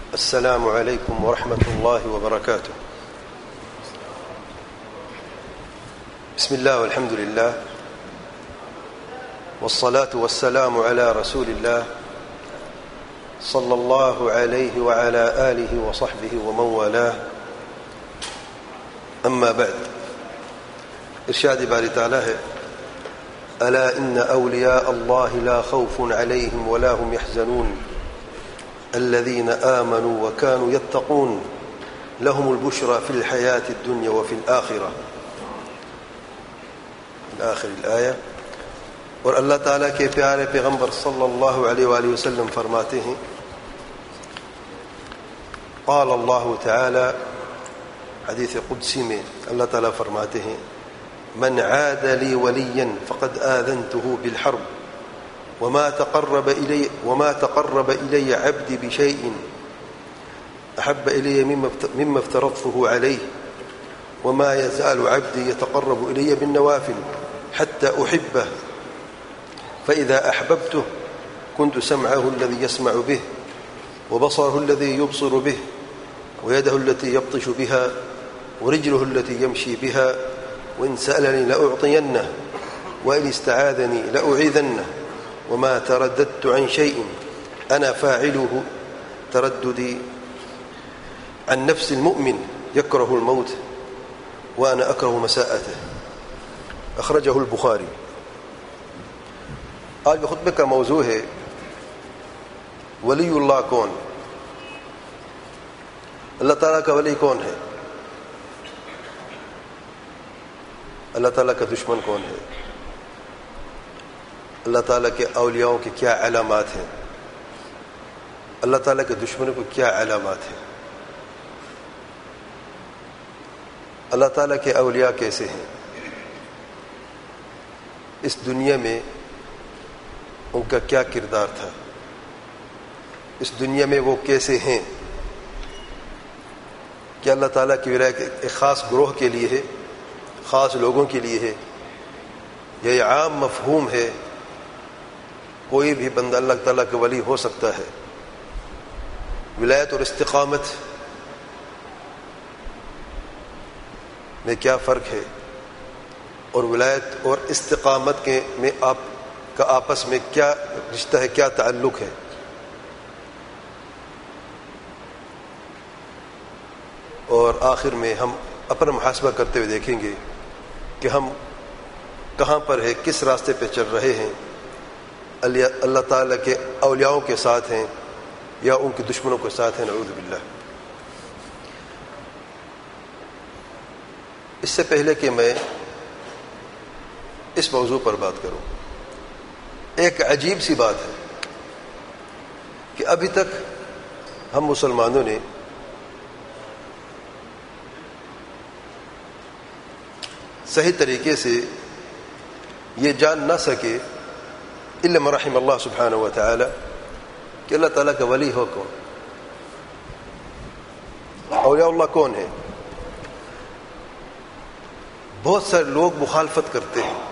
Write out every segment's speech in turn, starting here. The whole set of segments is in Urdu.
السلام عليكم ورحمة الله وبركاته. بسم الله والحمد لله والصلاة والسلام على رسول الله صلى الله عليه وعلى آله وصحبه ومن والاه. أما بعد، ارشاد باری تعالی ہے: ألا إن أولياء الله لا خوف عليهم ولا هم يحزنون الذين آمنوا وكانوا يتقون لهم البشرى في الحياة الدنيا وفي الآخرة. آخر الآية. اور اللہ تعالیٰ کے پیارے پیغمبر صلی اللہ علیہ وآلہ وسلم فرماتے ہیں: قال اللہ تعالی، حدیث قدسی میں اللہ تعالیٰ فرماتے ہیں: من عاد لي وليا فقد آذنته بالحرب وما تقرب إلي عبدي بشيء أحب إلي مما افترضته عليه وما يزال عبدي يتقرب إلي بالنوافل حتى أحبه فإذا أحببته كنت سمعه الذي يسمع به وبصره الذي يبصر به ويده التي يبطش بها ورجله التي يمشي بها وإن سألني لأعطينه وإن استعاذني لأعيذنه وما ترددت عن شيء أنا فاعله ترددي عن نفس المؤمن يكره الموت وأنا أكره مساءته. أخرجه البخاري. آج کے خطبے کا موضوع ہے ولی اللہ کون؟ اللہ تعالیٰ کا ولی کون ہے؟ اللہ تعالیٰ کا دشمن کون ہے؟ اللہ تعالیٰ کے اولیاؤں کی کیا علامات ہیں؟ اللہ تعالیٰ کے دشمنوں کو کیا علامات ہیں؟ اللہ تعالیٰ کے اولیاء کیسے ہیں؟ اس دنیا میں ان کا کیا کردار تھا؟ اس دنیا میں وہ کیسے ہیں؟ کیا اللہ تعالیٰ کی ولایت ایک خاص گروہ کے لیے ہے، خاص لوگوں کے لیے ہے، یا یہ عام مفہوم ہے کوئی بھی بندہ اللہ تعالیٰ کا ولی ہو سکتا ہے؟ ولایت اور استقامت میں کیا فرق ہے، اور ولایت اور استقامت کے میں آپ کا آپس میں کیا رشتہ ہے، کیا تعلق ہے؟ اور آخر میں ہم اپنا محاسبہ کرتے ہوئے دیکھیں گے کہ ہم کہاں پر ہیں، کس راستے پہ چل رہے ہیں، اللہ تعالیٰ کے اولیاؤں کے ساتھ ہیں یا ان کے دشمنوں کے ساتھ ہیں، نعوذ باللہ۔ اس سے پہلے کہ میں اس موضوع پر بات کروں، ایک عجیب سی بات ہے کہ ابھی تک ہم مسلمانوں نے صحیح طریقے سے یہ جان نہ سکے الا من رحم اللہ سبحانہ و تعالی کہ اللہ تعالیٰ کا ولی ہو کون، اولیاء اللہ کون ہے۔ بہت سارے لوگ مخالفت کرتے ہیں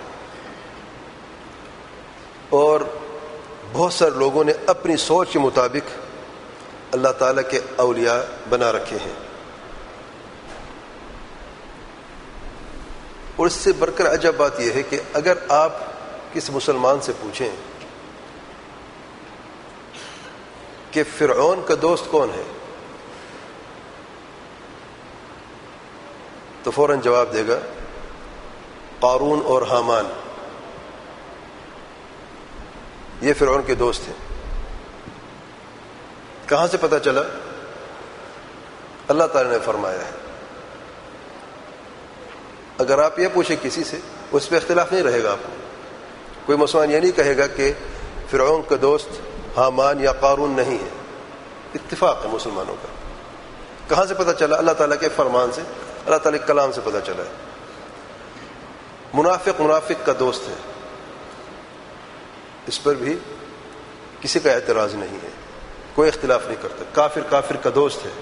اور بہت سارے لوگوں نے اپنی سوچ کے مطابق اللہ تعالیٰ کے اولیاء بنا رکھے ہیں، اور اس سے بڑھ کر عجب بات یہ ہے کہ اگر آپ کس مسلمان سے پوچھیں کہ فرعون کا دوست کون ہے تو فوراً جواب دے گا قارون اور حامان، یہ فرعون کے دوست ہیں۔ کہاں سے پتہ چلا؟ اللہ تعالی نے فرمایا ہے۔ اگر آپ یہ پوچھیں کسی سے، اس پہ اختلاف نہیں رہے گا آپ کو، کوئی مسلمان یہ نہیں کہے گا کہ فرعون کا دوست حامان یا قارون نہیں ہے، اتفاق ہے مسلمانوں کا۔ کہاں سے پتہ چلا؟ اللہ تعالیٰ کے فرمان سے، اللہ تعالیٰ کے کلام سے پتہ چلا ہے۔ منافق کا دوست ہے، اس پر بھی کسی کا اعتراض نہیں ہے، کوئی اختلاف نہیں کرتا۔ کافر کا دوست ہے،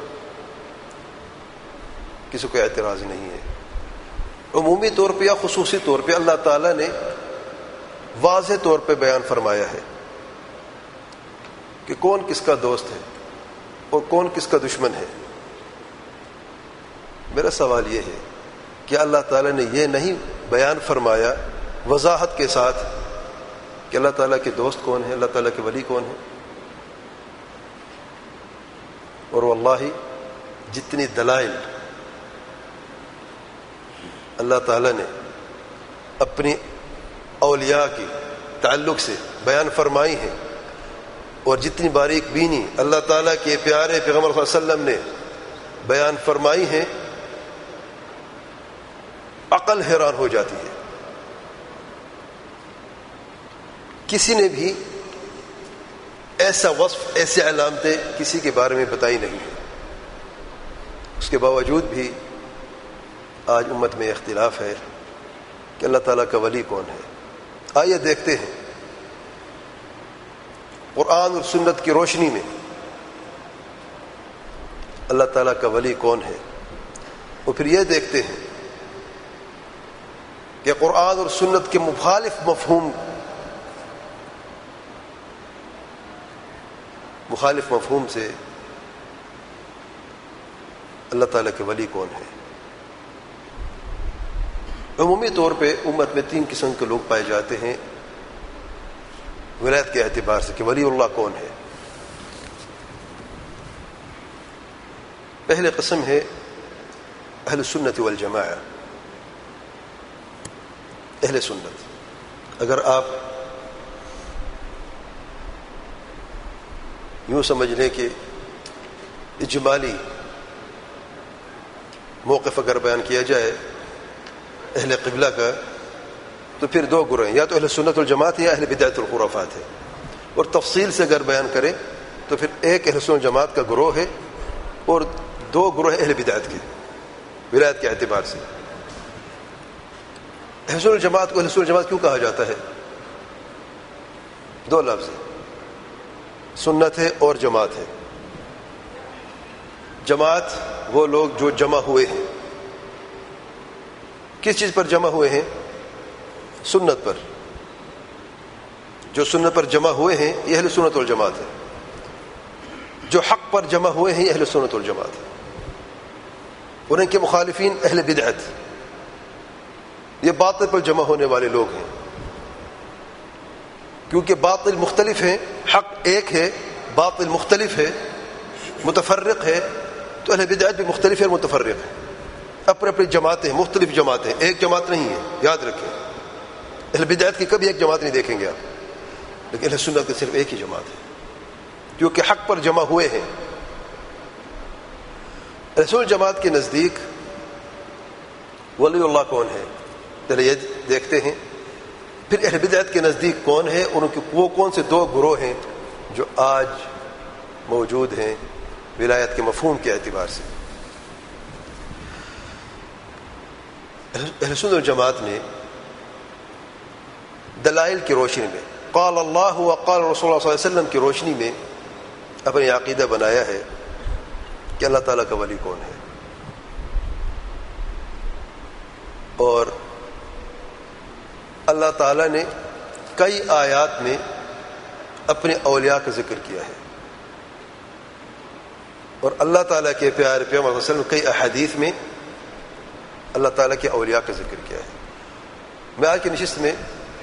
کسی کو اعتراض نہیں ہے۔ عمومی طور پہ یا خصوصی طور پہ اللہ تعالیٰ نے واضح طور پہ بیان فرمایا ہے کہ کون کس کا دوست ہے۔ اور کون کس کا دشمن ہے؟ میرا سوال یہ ہے کہ اللہ تعالیٰ نے یہ نہیں بیان فرمایا وضاحت کے ساتھ کہ اللہ تعالیٰ کے دوست کون ہیں، اللہ تعالیٰ کے ولی کون ہیں؟ اور واللہ جتنی دلائل اللہ تعالیٰ نے اپنی اولیاء کی تعلق سے بیان فرمائی ہیں اور جتنی باریک بینی اللہ تعالیٰ کے پیارے پیغمبر صلی اللہ علیہ وسلم نے بیان فرمائی ہیں، عقل حیران ہو جاتی ہے۔ کسی نے بھی ایسا وصف، ایسے علامتیں کسی کے بارے میں بتائی نہیں ہیں۔ اس کے باوجود بھی آج امت میں اختلاف ہے کہ اللہ تعالیٰ کا ولی کون ہے۔ آئیے دیکھتے ہیں قرآن اور سنت کی روشنی میں اللہ تعالیٰ کا ولی کون ہے، اور پھر یہ دیکھتے ہیں کہ قرآن اور سنت کے مخالف مفہوم سے اللہ تعالیٰ کے ولی کون ہے۔ عمومی طور پہ امت میں 3 قسم کے لوگ پائے جاتے ہیں ولایت کے اعتبار سے کہ ولی اللہ کون ہے۔ پہلے قسم ہے اہل سنت والجماعہ، اہل سنت۔ اگر آپ یوں سمجھ لیں کہ اجمالی موقف اگر بیان کیا جائے اہل قبلہ کا، تو پھر 2 گروہ ہیں، یا تو اہل سنت والجماعت یا اہل بدعت الخرافات ہے، اور تفصیل سے اگر بیان کریں تو پھر ایک اہل سنت والجماعت کا گروہ ہے اور 2 گروہ اہل بدعت کے ولایت کے اعتبار سے۔ اہل سنت والجماعت کو اہل سنت والجماعت کیوں کہا جاتا ہے؟ 2 لفظ ہیں، سنت ہے اور جماعت ہے۔ جماعت وہ لوگ جو جمع ہوئے ہیں، کس چیز پر جمع ہوئے ہیں؟ سنت پر۔ جو سنت پر جمع ہوئے ہیں یہ اہل سنت والجماعت ہے۔ جو حق پر جمع ہوئے ہیں یہ اہل سنت والجماعت ہے، اور ان کے مخالفین اہل بدعت، یہ باطل پر جمع ہونے والے لوگ ہیں، کیونکہ باطل مختلف ہیں، حق ایک ہے، باطل مختلف ہے، متفرق ہے، تو اہل بدعت بھی مختلف ہے اور متفرق ہے، اپنے اپنی جماعتیں، مختلف جماعتیں، ایک جماعت نہیں ہے، یاد رکھیں۔ اہل بدعت کی کبھی ایک جماعت نہیں دیکھیں گے آپ، لیکن اہل سنت کی صرف ایک ہی جماعت ہے، کیونکہ حق پر جمع ہوئے ہیں۔ رسول جماعت کے نزدیک ولی اللہ کون ہے، چلے یہ دیکھتے ہیں۔ پھر اہل بدعت کے نزدیک کون ہے، اور ان کے وہ کون سے 2 گروہ ہیں جو آج موجود ہیں ولایت کے مفہوم کے اعتبار سے۔ اہل سنت والجماعت نے دلائل کی روشنی میں، قال اللہ وقال رسول اللہ صلی اللہ علیہ وسلم کی روشنی میں اپنی عقیدہ بنایا ہے کہ اللہ تعالیٰ کا ولی کون ہے، اور اللہ تعالیٰ نے کئی آیات میں اپنے اولیاء کا ذکر کیا ہے، اور اللہ تعالیٰ کے پیارے پیغمبر صلی اللہ علیہ وسلم کئی احادیث میں اللہ تعالیٰ کے اولیاء کا ذکر کیا ہے۔ میں آج کی نشست میں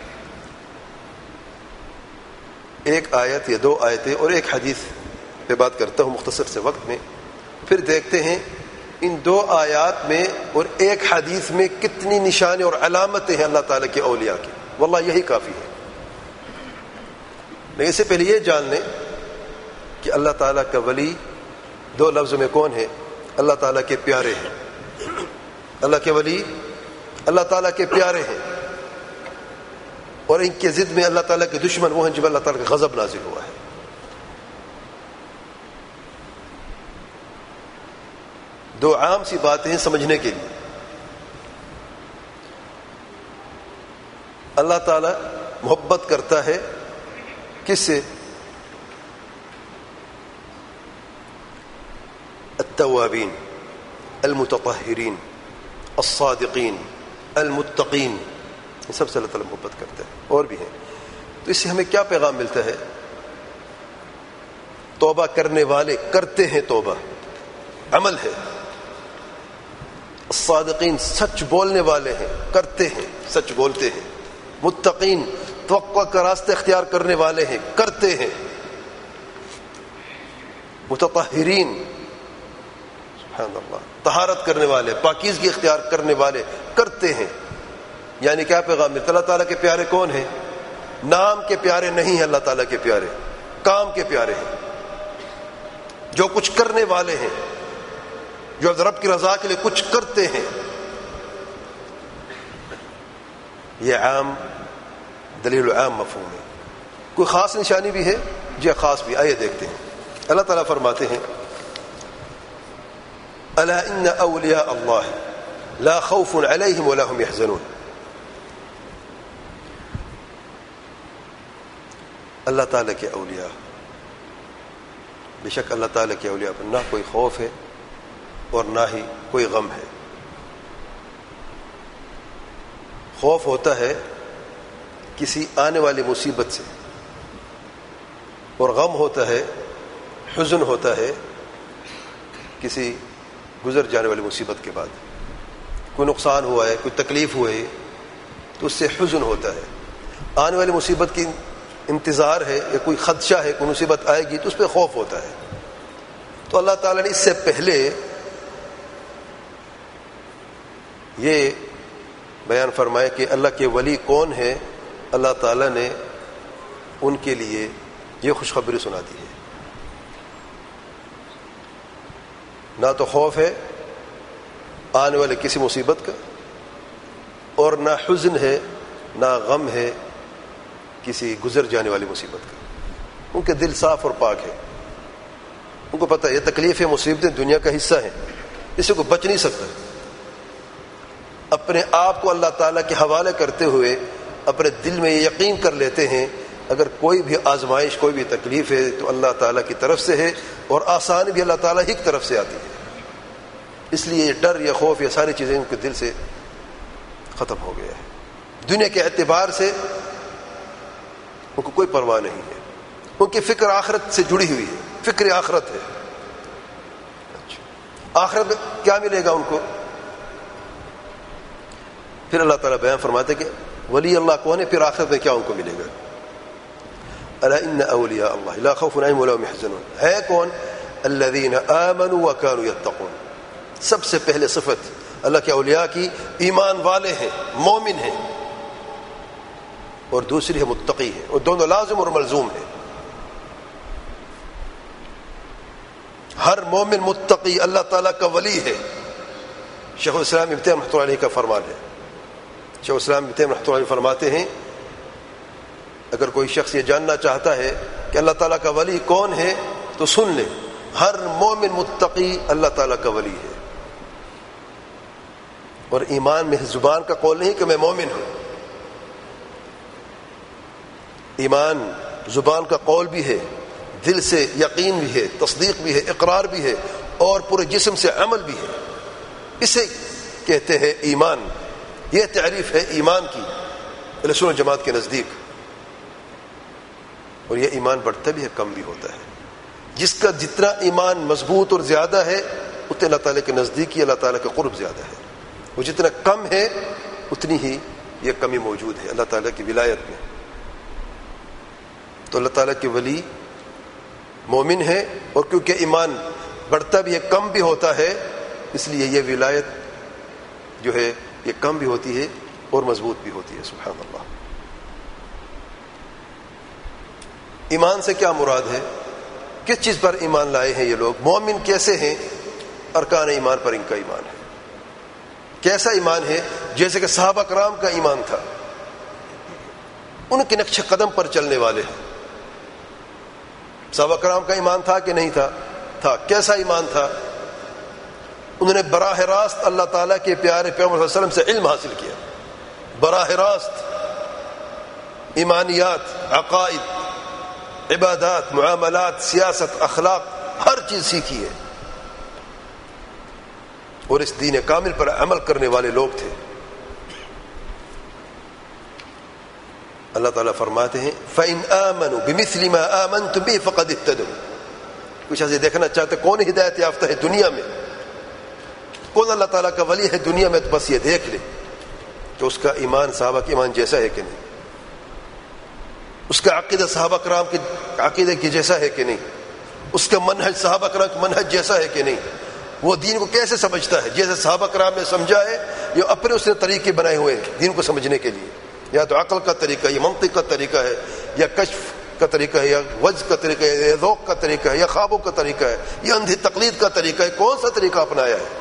ایک آیت یا 2 آیتیں اور ایک حدیث پہ بات کرتا ہوں مختصر سے وقت میں، پھر دیکھتے ہیں ان 2 آیات میں اور ایک حدیث میں کتنی نشانیں اور علامتیں ہیں اللہ تعالیٰ کے اولیاء کی۔ واللہ یہی کافی ہے، لیکن اس سے پہلے یہ جان لیں کہ اللہ تعالیٰ کا ولی 2 لفظوں میں کون ہے؟ اللہ تعالیٰ کے پیارے ہیں۔ اللہ کے ولی اللہ تعالیٰ کے پیارے ہیں، اور ان کے ضد میں اللہ تعالیٰ کے دشمن وہ ہیں جب اللہ تعالیٰ کا غضب نازل ہوا ہے۔ دو عام سی باتیں ہیں سمجھنے کے لیے۔ اللہ تعالیٰ محبت کرتا ہے کس سے؟ التوابین، المتطہرین، الصادقین، المتقین، یہ سب سے اللہ تعالیٰ محبت کرتا ہے، اور بھی ہیں۔ تو اس سے ہمیں کیا پیغام ملتا ہے؟ توبہ کرنے والے کرتے ہیں توبہ، عمل ہے۔ الصادقین سچ بولنے والے ہیں، کرتے ہیں، سچ بولتے ہیں۔ متقین توقع کا راستہ اختیار کرنے والے ہیں، کرتے ہیں۔ متطہرین سبحان اللہ طہارت کرنے والے، پاکیزگی اختیار کرنے والے، کرتے ہیں۔ یعنی کیا پیغام ہے؟ اللہ تعالیٰ کے پیارے کون ہیں؟ نام کے پیارے نہیں ہیں اللہ تعالیٰ کے پیارے، کام کے پیارے ہیں، جو کچھ کرنے والے ہیں، جو رب کی رضا کے لیے کچھ کرتے ہیں۔ یہ عام دلیل عام مفہوم ہے۔ کوئی خاص نشانی بھی ہے؟ جی خاص بھی، آئیے دیکھتے ہیں۔ اللہ تعالیٰ فرماتے ہیں الا ان اولیاء اللہ لا خوف علیہم ولا هم يحزنون۔ اللہ تعالیٰ کے اولیاء، بے شک اللہ تعالیٰ کے اولیاء پر نہ کوئی خوف ہے اور نہ ہی کوئی غم ہے۔ خوف ہوتا ہے کسی آنے والی مصیبت سے، اور غم ہوتا ہے، حزن ہوتا ہے کسی گزر جانے والی مصیبت کے بعد۔ کوئی نقصان ہوا ہے، کوئی تکلیف ہوئی تو اس سے حزن ہوتا ہے۔ آنے والی مصیبت کی انتظار ہے یا کوئی خدشہ ہے، کوئی مصیبت آئے گی تو اس پہ خوف ہوتا ہے۔ تو اللہ تعالیٰ نے اس سے پہلے یہ بیان فرمایا کہ اللہ کے ولی کون ہے، اللہ تعالیٰ نے ان کے لیے یہ خوشخبری سنا دی ہے۔ نہ تو خوف ہے آنے والے کسی مصیبت کا، اور نہ حزن ہے، نہ غم ہے کسی گزر جانے والی مصیبت کا۔ ان کے دل صاف اور پاک ہے، ان کو پتہ ہے یہ تکلیفیں مصیبتیں دنیا کا حصہ ہیں، اس سے کوئی بچ نہیں سکتا۔ اپنے آپ کو اللہ تعالیٰ کے حوالے کرتے ہوئے اپنے دل میں یہ یقین کر لیتے ہیں اگر کوئی بھی آزمائش، کوئی بھی تکلیف ہے تو اللہ تعالیٰ کی طرف سے ہے، اور آسانی بھی اللہ تعالیٰ ہی کی طرف سے آتی ہے۔ اس لیے یہ ڈر یا خوف، یہ ساری چیزیں ان کے دل سے ختم ہو گیا ہے۔ دنیا کے اعتبار سے ان کو کوئی پرواہ نہیں ہے، ان کی فکر آخرت سے جڑی ہوئی ہے، فکر آخرت ہے۔ آخرت میں کیا ملے گا ان کو؟ پھر اللہ تعالیٰ بیان فرماتے کہ ولی اللہ کون ہے، پھر آخرت میں کیا ان کو ملے گا۔ الا ان اولیاء اللہ لا خوف علیہم ولا هم يحزنون۔ ہے کون؟ الذین آمنوا وكانوا يتقون۔ سب سے پہلے صفت اللہ کے اولیاء کی ایمان والے ہیں، مومن ہیں، اور دوسری ہے متقی ہے، اور دونوں لازم اور ملزوم ہیں۔ ہر مومن متقی اللہ تعالیٰ کا ولی ہے۔ شیخ الاسلام ابن تیمیہ رحمۃ اللہ علیہ کا فرمان ہے۔ شیخ الاسلام ابن تیمیہ رحمۃ اللہ علیہ فرماتے ہیں اگر کوئی شخص یہ جاننا چاہتا ہے کہ اللہ تعالیٰ کا ولی کون ہے تو سن لے، ہر مومن متقی اللہ تعالیٰ کا ولی ہے۔ اور ایمان میں زبان کا قول نہیں کہ میں مومن ہوں، ایمان زبان کا قول بھی ہے، دل سے یقین بھی ہے، تصدیق بھی ہے، اقرار بھی ہے، اور پورے جسم سے عمل بھی ہے۔ اسے کہتے ہیں ایمان۔ یہ تعریف ہے ایمان کی اہل سنت جماعت کے نزدیک۔ اور یہ ایمان بڑھتا بھی ہے، کم بھی ہوتا ہے۔ جس کا جتنا ایمان مضبوط اور زیادہ ہے اتنے اللہ تعالیٰ کے نزدیکی، اللہ تعالیٰ کے قرب زیادہ ہے، وہ جتنا کم ہے اتنی ہی یہ کمی موجود ہے اللہ تعالیٰ کی ولایت میں۔ تو اللہ تعالیٰ کے ولی مومن ہے، اور کیونکہ ایمان بڑھتا بھی ہے، کم بھی ہوتا ہے، اس لیے یہ ولایت جو ہے یہ کم بھی ہوتی ہے اور مضبوط بھی ہوتی ہے۔ سبحان اللہ۔ ایمان سے کیا مراد ہے؟ کس چیز پر ایمان لائے ہیں یہ لوگ؟ مومن کیسے ہیں؟ ارکان ایمان پر ان کا ایمان ہے۔ کیسا ایمان ہے؟ جیسے کہ صحابہ کرام کا ایمان تھا، ان کے نقش قدم پر چلنے والے ہیں۔ صحابہ کرام کا ایمان تھا کہ نہیں تھا؟ تھا۔ کیسا ایمان تھا؟ انہوں نے براہ راست اللہ تعالیٰ کے پیارے پیغمبر صلی اللہ علیہ وسلم سے علم حاصل کیا، براہ راست ایمانیات، عقائد، عبادات، معاملات، سیاست، اخلاق، ہر چیز سیکھی ہے، اور اس دین کامل پر عمل کرنے والے لوگ تھے۔ اللہ تعالیٰ فرماتے ہیں فَإِنْ آمَنُوا بِمِثْلِ مَا آمَنْتُمْ بِهِ فَقَدِ اهْتَدَوْا۔ کچھ ایسے دیکھنا چاہتے کون ہدایت یافتہ ہے دنیا میں، کون اللہ تعالیٰ کا ولی ہے دنیا میں، تو بس یہ دیکھ لے کہ اس کا ایمان صحابہ کے ایمان جیسا ہے کہ نہیں، اس کا عقیدہ صحابہ کرام کے عقیدے کی جیسا ہے کہ نہیں، اس کا منہج صحابہ کرام کا منہج جیسا ہے کہ نہیں، وہ دین کو کیسے سمجھتا ہے جیسے صحابہ کرام نے سمجھا ہے، یا اپنے اس نے طریقے بنائے ہوئے ہیں دین کو سمجھنے کے لیے، یا تو عقل کا طریقہ، یا منطق کا طریقہ ہے، یا کشف کا طریقہ ہے، یا وجز کا طریقہ ہے، یا ذوق کا طریقہ ہے، یا خوابوں کا طریقہ ہے، یا اندھی تقلید کا طریقہ ہے، کون سا طریقہ اپنایا ہے؟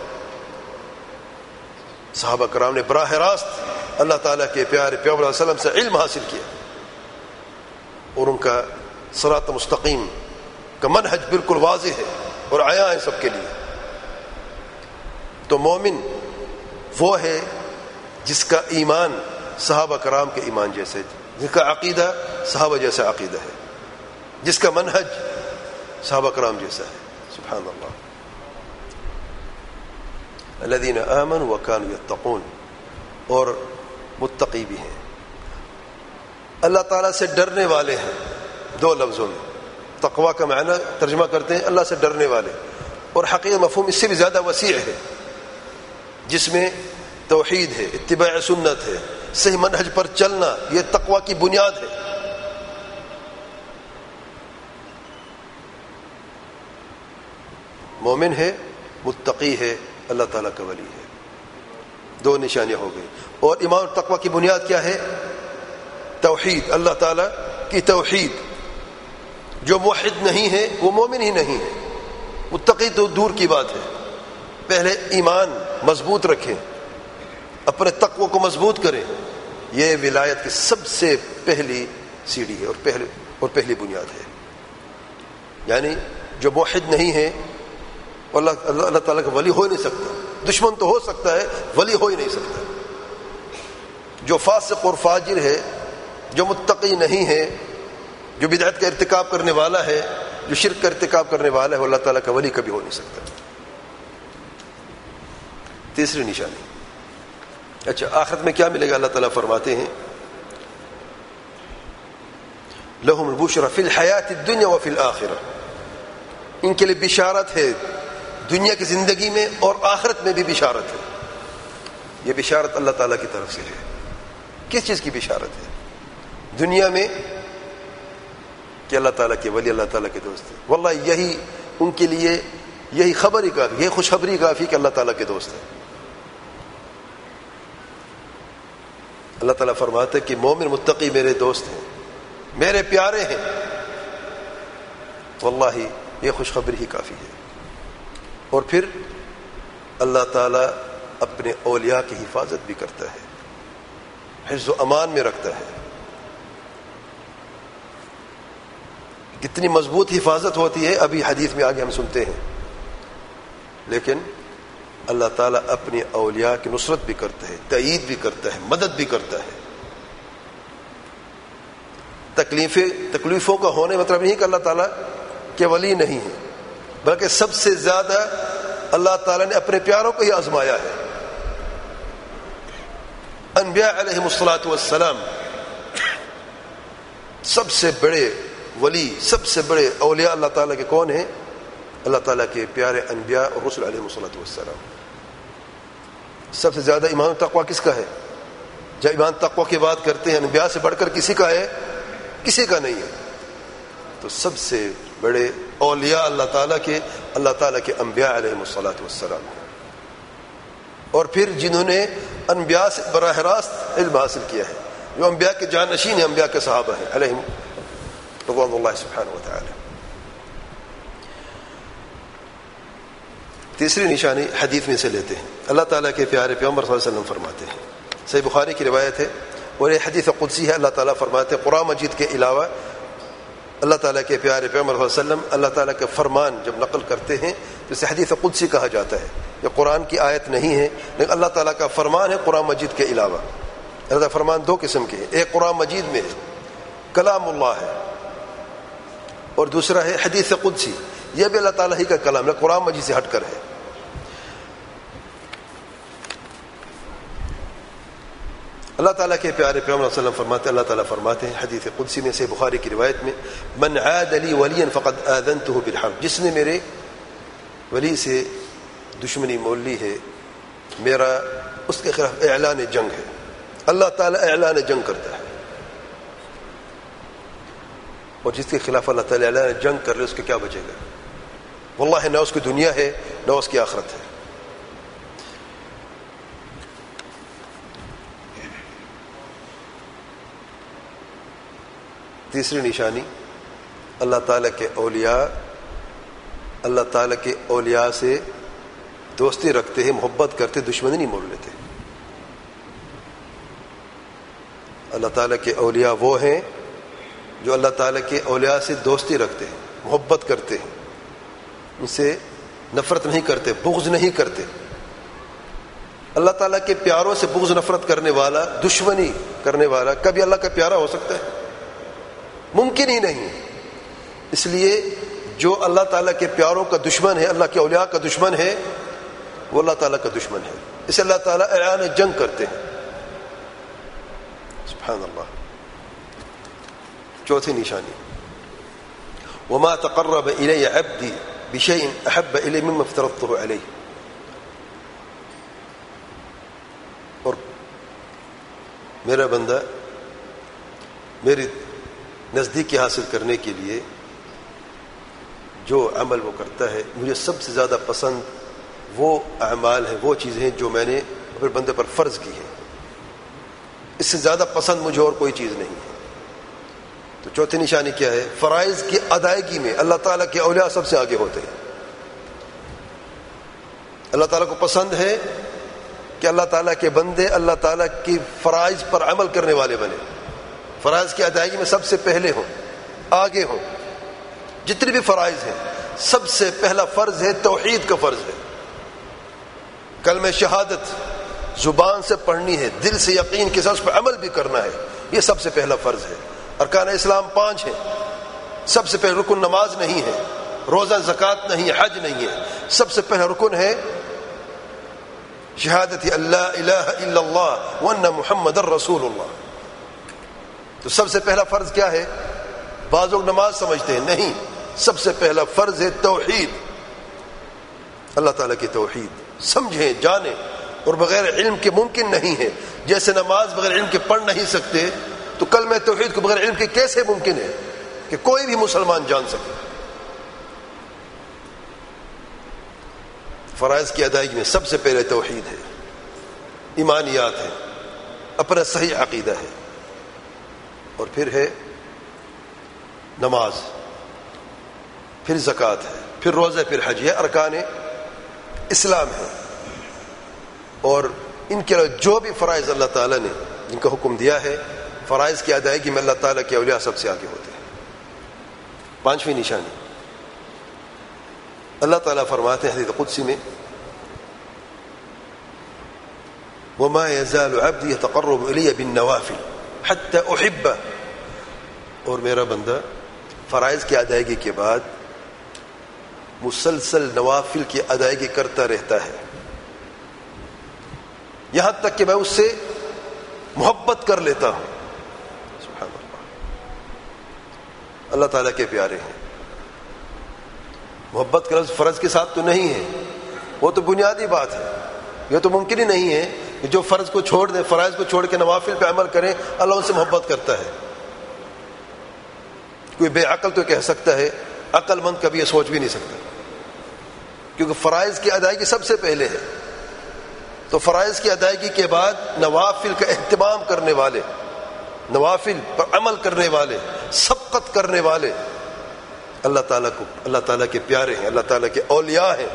صحابہ کرام نے براہ راست اللہ تعالیٰ کے پیارے پیغمبر علیہ وسلم سے علم حاصل کیا، اور ان کا صراط مستقیم کا منہج بالکل واضح ہے اور عیاں ہے سب کے لیے۔ تو مومن وہ ہے جس کا ایمان صحابہ کرام کے ایمان جیسے، جس کا عقیدہ صحابہ جیسا عقیدہ ہے، جس کا منہج صحابہ کرام جیسا ہے۔ سبحان اللہ۔ الذین آمنوا وکانوا یتقون، اور متقی بھی ہیں، اللہ تعالیٰ سے ڈرنے والے ہیں۔ دو لفظوں میں تقوی کا معنی ترجمہ کرتے ہیں اللہ سے ڈرنے والے، اور حقیقت مفہوم اس سے بھی زیادہ وسیع ہے، جس میں توحید ہے، اتباع سنت ہے، صحیح منہج پر چلنا، یہ تقوی کی بنیاد ہے۔ مومن ہے، متقی ہے، اللہ تعالیٰ کا ولی ہے، دو نشانیاں ہو گئی۔ اور ایمان اور تقوی کی بنیاد کیا ہے؟ توحید، اللہ تعالیٰ کی توحید۔ جو موحد نہیں ہے وہ مومن ہی نہیں ہے، متقی تو دور کی بات ہے۔ پہلے ایمان مضبوط رکھیں، اپنے تقوی کو مضبوط کریں، یہ ولایت کی سب سے پہلی سیڑھی ہے اور پہلی بنیاد ہے۔ یعنی جو موحد نہیں ہے اللہ تعالیٰ کا ولی ہو ہی نہیں سکتا، دشمن تو ہو سکتا ہے، ولی ہو ہی نہیں سکتا۔ جو فاسق اور فاجر ہے، جو متقی نہیں ہے، جو بدعت کا ارتکاب کرنے والا ہے، جو شرک کا ارتکاب کرنے والا ہے، وہ اللہ تعالیٰ کا ولی کبھی ہو نہیں سکتا۔ تیسری نشانی، اچھا آخرت میں کیا ملے گا؟ اللہ تعالیٰ فرماتے ہیں لہم البشری فی الحیات الدنیا وفی الآخرہ، ان کے لیے بشارت ہے دنیا کی زندگی میں اور آخرت میں بھی بشارت ہے۔ یہ بشارت اللہ تعالیٰ کی طرف سے ہے۔ کس چیز کی بشارت ہے؟ دنیا میں کہ اللہ تعالیٰ کے ولی، اللہ تعالیٰ کے دوست ہیں۔ واللہ یہی ان کے لیے یہی خبر ہی کافی، یہ خوشخبری کافی کہ اللہ تعالیٰ کے دوست ہیں۔ اللہ تعالیٰ فرماتے کہ مومن متقی میرے دوست ہیں، میرے پیارے ہیں۔ واللہ یہ خوشخبری ہی کافی ہے۔ اور پھر اللہ تعالیٰ اپنے اولیاء کی حفاظت بھی کرتا ہے، حفظ و امان میں رکھتا ہے۔ کتنی مضبوط حفاظت ہوتی ہے ابھی حدیث میں آگے ہم سنتے ہیں، لیکن اللہ تعالیٰ اپنے اولیاء کی نصرت بھی کرتا ہے، تائید بھی کرتا ہے، مدد بھی کرتا ہے۔ تکلیفوں کا ہونے مطلب نہیں کہ اللہ تعالیٰ کے ولی نہیں ہے، بلکہ سب سے زیادہ اللہ تعالیٰ نے اپنے پیاروں کو ہی آزمایا ہے۔ انبیاء علیہم الصلاۃ والسلام سب سے بڑے ولی، سب سے بڑے اولیاء اللہ تعالیٰ کے کون ہیں؟ اللہ تعالیٰ کے پیارے انبیاء اور رسل علیہم الصلاۃ والسلام۔ سب سے زیادہ ایمان تقوی کس کا ہے؟ جب ایمان تقوی کی بات کرتے ہیں انبیاء سے بڑھ کر کسی کا ہے؟ کسی کا نہیں ہے۔ تو سب سے بڑے اولیاء اللہ تعالیٰ کے انبیاء علیہم الصلاۃ والسلام، اور پھر جنہوں نے انبیاء سے براہ راست علم حاصل کیا ہے، جو انبیاء کے جانشین ہیں، انبیاء کے صحابہ ہیں علیہم رضوان اللہ سبحانہ وتعالی۔ تیسری نشانی حدیث میں سے لیتے ہیں، اللہ تعالیٰ کے پیارے پیغمبر صلی اللہ علیہ وسلم فرماتے ہیں، صحیح بخاری کی روایت ہے اور یہ حدیث قدسی ہے، اللہ تعالیٰ فرماتے ہیں قرآن مجید کے علاوہ اللہ تعالیٰ کے پیارے پیغمبر صلی اللہ علیہ وسلم اللہ تعالیٰ کے فرمان جب نقل کرتے ہیں تو اسے حدیث قدسی کہا جاتا ہے۔ یہ قرآن کی آیت نہیں ہے لیکن اللہ تعالیٰ کا فرمان ہے قرآن مجید کے علاوہ۔ اللہ تعالیٰ فرمان دو قسم کے ہیں، ایک قرآن مجید میں ہے، کلام اللہ ہے، اور دوسرا ہے حدیث قدسی، یہ بھی اللہ تعالیٰ ہی کا کلام ہے، قرآن مجید سے ہٹ کر ہے۔ اللہ تعالیٰ کے پیارے پیغمبر صلی اللہ علیہ وسلم فرماتے ہیں، اللہ تعالیٰ فرماتے ہیں حدیث قدسی میں سے بخاری کی روایت میں، من عاد لی ولیا فقد آذنته بالحرب، جس نے میرے ولی سے دشمنی مول لی ہے، میرا اس کے خلاف اعلان جنگ ہے۔ اللہ تعالیٰ اعلان جنگ کرتا ہے، اور جس کے خلاف اللہ تعالیٰ اعلان جنگ کر رہے اس کے کیا بچے گا؟ واللہ نہ اس کی دنیا ہے نہ اس کی آخرت ہے۔ تیسری نشانی، اللہ تعالیٰ کے اولیاء اللہ تعالیٰ کے اولیاء سے دوستی رکھتے ہیں، محبت کرتے، دشمنی نہیں مول لیتے۔ اللہ تعالیٰ کے اولیاء وہ ہیں جو اللہ تعالیٰ کے اولیاء سے دوستی رکھتے ہیں، محبت کرتے ہیں، ان سے نفرت نہیں کرتے، بغض نہیں کرتے۔ اللہ تعالیٰ کے پیاروں سے بغض نفرت کرنے والا، دشمنی کرنے والا کبھی اللہ کا پیارا ہو سکتا ہے؟ ممکن ہی نہیں۔ اس لیے جو اللہ تعالیٰ کے پیاروں کا دشمن ہے، اللہ کے اولیاء کا دشمن ہے، وہ اللہ تعالیٰ کا دشمن ہے، اسے اللہ تعالیٰ اعلان جنگ کرتے ہیں۔ سبحان اللہ۔ چوتھی نشانی، وما تقرب الی عبدی بشیء احب الی مما افترضته علیہ، اور میرا بندہ میری نزدیکی حاصل کرنے کے لیے جو عمل وہ کرتا ہے، مجھے سب سے زیادہ پسند وہ اعمال ہیں، وہ چیزیں ہیں جو میں نے اپنے بندے پر فرض کی ہیں، اس سے زیادہ پسند مجھے اور کوئی چیز نہیں ہے۔ تو چوتھی نشانی کیا ہے؟ فرائض کی ادائیگی میں اللہ تعالیٰ کے اولیاء سب سے آگے ہوتے ہیں۔ اللہ تعالیٰ کو پسند ہے کہ اللہ تعالیٰ کے بندے اللہ تعالیٰ کی فرائض پر عمل کرنے والے بنے، فرائض کی ادائیگی میں سب سے پہلے ہوں، آگے ہوں۔ جتنے بھی فرائض ہیں، سب سے پہلا فرض ہے توحید کا فرض ہے، کلمہ شہادت زبان سے پڑھنی ہے، دل سے یقین کے ساتھ اس پر عمل بھی کرنا ہے، یہ سب سے پہلا فرض ہے۔ ارکان اسلام 5 ہیں، سب سے پہلے رکن نماز نہیں ہے، روزہ زکوٰۃ نہیں ہے، حج نہیں ہے، سب سے پہلا رکن ہے شہادت اللہ الہ الا اللہ وان محمد رسول اللہ۔ تو سب سے پہلا فرض کیا ہے؟ بعض لوگ نماز سمجھتے ہیں، نہیں، سب سے پہلا فرض ہے توحید، اللہ تعالیٰ کی توحید سمجھیں، جانیں، اور بغیر علم کے ممکن نہیں ہے۔ جیسے نماز بغیر علم کے پڑھ نہیں سکتے، تو کلمہ توحید کو بغیر علم کے کیسے ممکن ہے کہ کوئی بھی مسلمان جان سکے؟ فرائض کی ادائیگی میں سب سے پہلے توحید ہے، ایمانیات ہے، اپنا صحیح عقیدہ ہے، اور پھر ہے نماز، پھر زکوٰۃ ہے، پھر روزہ، پھر حج، یہ ارکان اسلام ہے۔ اور ان کے جو بھی فرائض اللہ تعالیٰ نے جن کا حکم دیا ہے، فرائض کی ادائیگی میں اللہ تعالیٰ کے اولیاء سب سے آگے ہوتے ہیں۔ پانچویں نشانی، اللہ تعالیٰ فرماتے ہیں حدیث قدسی میں، وما يزال عبدي يتقرب الي بالنوافل حتى احبه، اور میرا بندہ فرائض کی ادائیگی کے بعد مسلسل نوافل کی ادائیگی کرتا رہتا ہے، یہاں تک کہ میں اس سے محبت کر لیتا ہوں۔ سبحان اللہ، اللہ تعالیٰ کے پیارے ہیں۔ محبت کا لفظ فرض کے ساتھ تو نہیں ہے، وہ تو بنیادی بات ہے، یہ تو ممکن ہی نہیں ہے کہ جو فرض کو چھوڑ دیں، فرائض کو چھوڑ کے نوافل پہ عمل کریں، اللہ ان سے محبت کرتا ہے۔ کوئی بے عقل تو کہہ سکتا ہے، عقل مند کبھی یہ سوچ بھی نہیں سکتا، کیونکہ فرائض کی ادائیگی سب سے پہلے ہے۔ تو فرائض کی ادائیگی کے بعد نوافل کا اہتمام کرنے والے، نوافل پر عمل کرنے والے، سبقت کرنے والے اللہ تعالیٰ کے پیارے ہیں، اللہ تعالیٰ کے اولیاء ہیں۔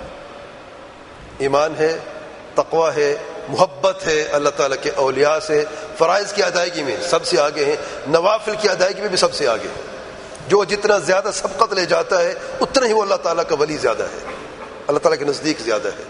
ایمان ہے، تقوی ہے، محبت ہے اللہ تعالیٰ کے اولیاء سے، فرائض کی ادائیگی میں سب سے آگے ہیں، نوافل کی ادائیگی میں بھی سب سے آگے ہیں۔ جو جتنا زیادہ سبقت لے جاتا ہے اتنا ہی وہ اللہ تعالیٰ کا ولی زیادہ ہے، اللہ تعالیٰ کے نزدیک زیادہ ہے۔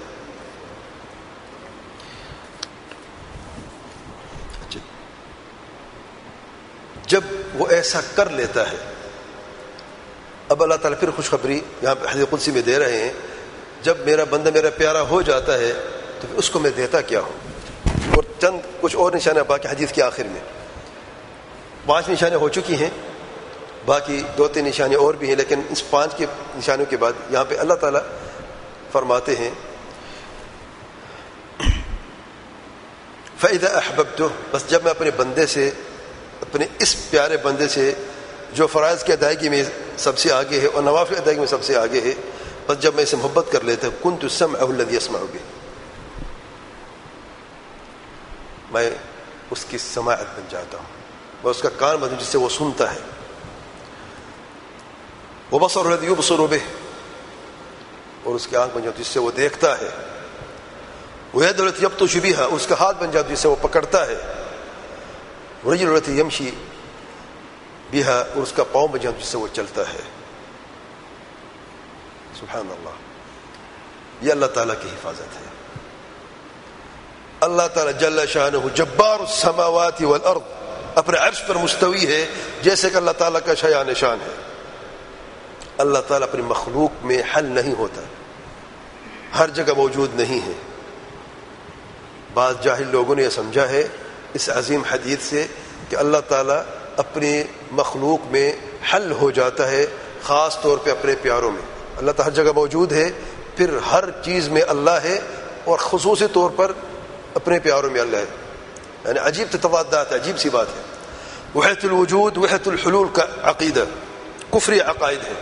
جب وہ ایسا کر لیتا ہے، اب اللہ تعالیٰ پھر خوشخبری یہاں پہ حدیث قدسی میں دے رہے ہیں، جب میرا بندہ میرا پیارا ہو جاتا ہے تو پھر اس کو میں دیتا کیا ہوں؟ اور چند کچھ اور نشانیاں باقی حدیث کے آخر میں 5 نشانیاں ہو چکی ہیں، باقی 2-3 نشانیاں اور بھی ہیں، لیکن اس 5 کی نشانیوں کے بعد یہاں پہ اللہ تعالیٰ فرماتے ہیں فَإِذَا أَحْبَبْتُهُ، بس جب میں اپنے بندے سے، اپنے اس پیارے بندے سے جو فرائض کی ادائیگی میں سب سے آگے ہے اور نوافل کی ادائیگی میں سب سے آگے ہے، بس جب میں اسے محبت کر لیتا ہوں كُنْتُ سَمْعَهُ الَّذِي يَسْمَعُ بِهِ، میں اس کی سماعت بن جاتا ہوں، میں اس کا کان بن جس سے وہ سنتا ہے، وَبَصَرُ الَّذِي يُبْصِرُ بِهِ، اور اس کی آنکھ بن جاتا جس سے وہ دیکھتا ہے، وَيَدُ الَّتِي يَبْطِشُ بِهَا، اور اس کا ہاتھ بن جاتا جس سے وہ پکڑتا ہے، وَرِجْلُ الَّتِي يَمْشِي بِهَا، اور اس کا پاؤں بن جاتا جس سے وہ چلتا ہے۔ سبحان اللہ، یہ اللہ تعالیٰ کی حفاظت ہے۔ اللہ تعالیٰ جل شانہ جبار السماوات والارض، اپنے عرش پر مستوی ہے، جیسے کہ اللہ تعالیٰ کا شایان شان ہے۔ اللہ تعالیٰ اپنی مخلوق میں حل نہیں ہوتا، ہر جگہ موجود نہیں ہے۔ بعض جاہل لوگوں نے یہ سمجھا ہے اس عظیم حدیث سے کہ اللہ تعالیٰ اپنی مخلوق میں حل ہو جاتا ہے، خاص طور پہ اپنے پیاروں میں۔ اللہ تعالیٰ ہر جگہ موجود ہے، پھر ہر چیز میں اللہ ہے، اور خصوصی طور پر اپنے پیاروں میں اللہ ہے، یعنی عجیب تضادات ہے، عجیب سی بات ہے۔ وحدت الوجود وحدت الحلول کا عقیدہ کفری عقائد ہے۔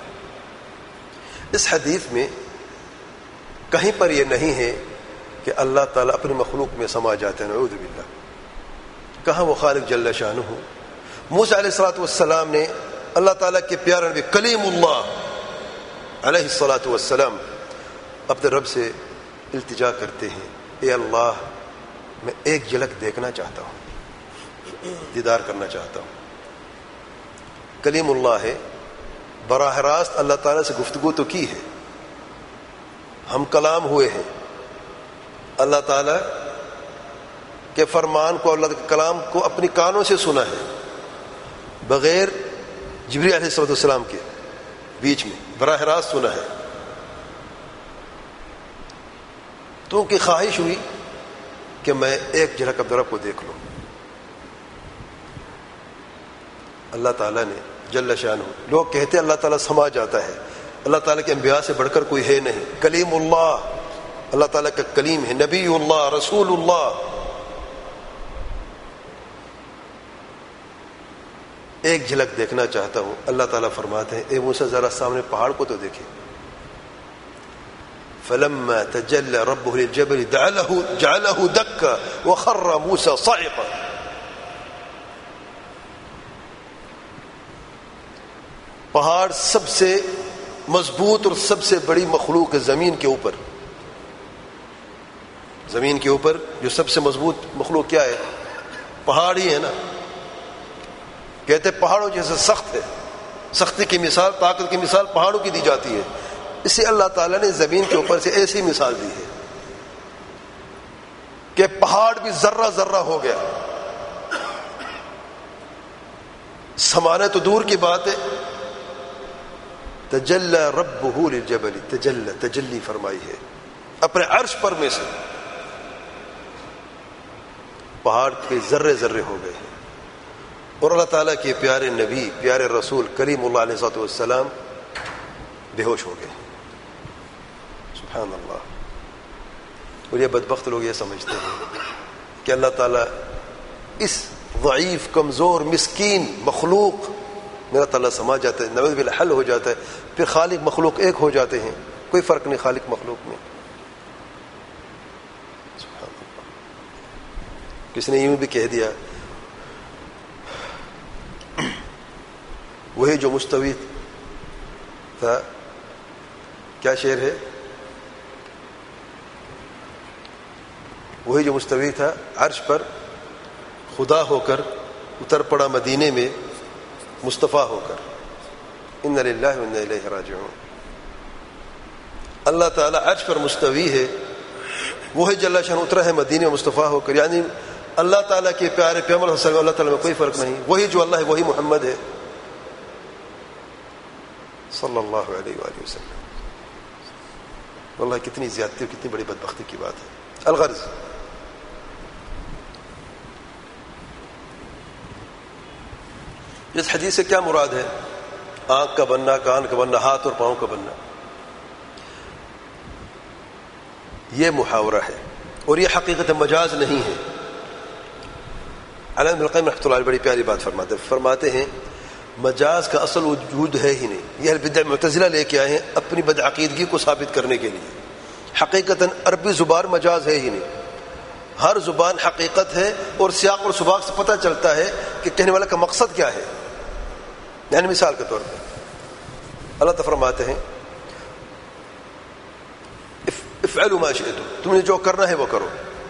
اس حدیث میں کہیں پر یہ نہیں ہے کہ اللہ تعالیٰ اپنی مخلوق میں سما جاتے ہیں، نعوذ باللہ۔ کہاں وہ خالق جل شانہ؟ موسیٰ علیہ السلام نے اللہ تعالیٰ کے پیارے نبی کلیم اللہ علیہ السلام اپنے رب سے التجا کرتے ہیں، اے اللہ میں ایک جھلک دیکھنا چاہتا ہوں، دیدار کرنا چاہتا ہوں۔ کلیم اللہ ہے، براہ راست اللہ تعالیٰ سے گفتگو تو کی ہے، ہم کلام ہوئے ہیں، اللہ تعالیٰ کے فرمان کو، اللہ کے کلام کو اپنی کانوں سے سنا ہے، بغیر جبریل علیہ السلام کے بیچ میں براہ راست سنا ہے۔ تو ان کی خواہش ہوئی کہ میں ایک جھلک اپنے رب کو دیکھ لوں۔ اللہ تعالیٰ نے جل شانہ، لوگ کہتے ہیں اللہ تعالیٰ سما جاتا ہے، اللہ تعالیٰ کے انبیاء سے بڑھ کر کوئی ہے نہیں۔ کلیم اللہ، اللہ تعالیٰ کا کلیم ہے، نبی اللہ، رسول اللہ۔ ایک جھلک دیکھنا چاہتا ہوں۔ اللہ تعالیٰ فرماتے ہیں اے موسیٰ ذرا سامنے پہاڑ کو تو دیکھیں۔ فلما تجلى ربه للجبل جعله دكا وخر موسى صعقا، پہاڑ سب سے مضبوط اور سب سے بڑی مخلوق ہے زمین کے اوپر، زمین کے اوپر جو سب سے مضبوط مخلوق کیا ہے؟ پہاڑ ہی ہے نا۔ کہتے پہاڑوں جیسے سخت ہے، سختی کی مثال، طاقت کی مثال پہاڑوں کی دی جاتی ہے، اسے اللہ تعالیٰ نے زمین کے اوپر سے ایسی مثال دی ہے کہ پہاڑ بھی ذرہ ذرہ ہو گیا۔ سمانے تو دور کی بات ہے، تجلی ربہ للجبل، تجلی فرمائی ہے اپنے عرش پر میں سے، پہاڑ کے ذرے ذرے ہو گئے ہیں۔ اور اللہ تعالیٰ کے پیارے نبی، پیارے رسول کریم اللہ علیہ السلام بے ہوش ہو گئے۔ سبحان اللہ۔ اور یہ بدبخت لوگ یہ سمجھتے ہیں کہ اللہ تعالیٰ اس ضعیف، کمزور، مسکین مخلوق میرا تعالیٰ سما جاتا ہے، نعوذ باللہ حل ہو جاتا ہے، پھر خالق مخلوق ایک ہو جاتے ہیں، کوئی فرق نہیں خالق مخلوق میں۔ سبحان اللہ۔ کسی نے یوں بھی کہہ دیا وہی جو مستوی تھا، کیا شعر ہے؟ وہی جو مستوی تھا عرش پر، خدا ہو کر اتر پڑا مدینے میں مصطفیٰ ہو کر، انا للہ و انا الیہ راجعون۔ اللہ تعالیٰ عرش پر مستوی ہے، وہی جل شان اترا ہے مدینے میں مصطفیٰ ہو کر، یعنی اللہ تعالیٰ کے پیارے پیغمبر صلی اللہ علیہ وسلم، اللہ تعالیٰ میں کوئی فرق نہیں، وہی جو اللہ ہے وہی محمد ہے صلی اللہ علیہ وآلہ وسلم۔ واللہ کتنی زیادتی اور کتنی بڑی بدبختی کی بات ہے۔ الغرض اس حدیث سے کیا مراد ہے؟ آنکھ کا بننا، کان کا بننا، ہاتھ اور پاؤں کا بننا، یہ محاورہ ہے اور یہ حقیقت مجاز نہیں ہے۔ علامہ ابن القیم رحمۃ اللہ علیہ بڑی پیاری بات فرماتے ہیں مجاز کا اصل وجود ہے ہی نہیں۔ یہ بدع معتزلہ لے کے آئے ہیں اپنی بدعقیدگی کو ثابت کرنے کے لیے۔ حقیقتاً عربی زبان مجاز ہے ہی نہیں، ہر زبان حقیقت ہے اور سیاق اور سباق سے پتہ چلتا ہے کہ کہنے والا کا مقصد کیا ہے۔ یعنی مثال کے طور پر اللہ تعالیٰ فرماتے ہیں افعلوا ما شئتم، تم نے جو کرنا ہے وہ کرو۔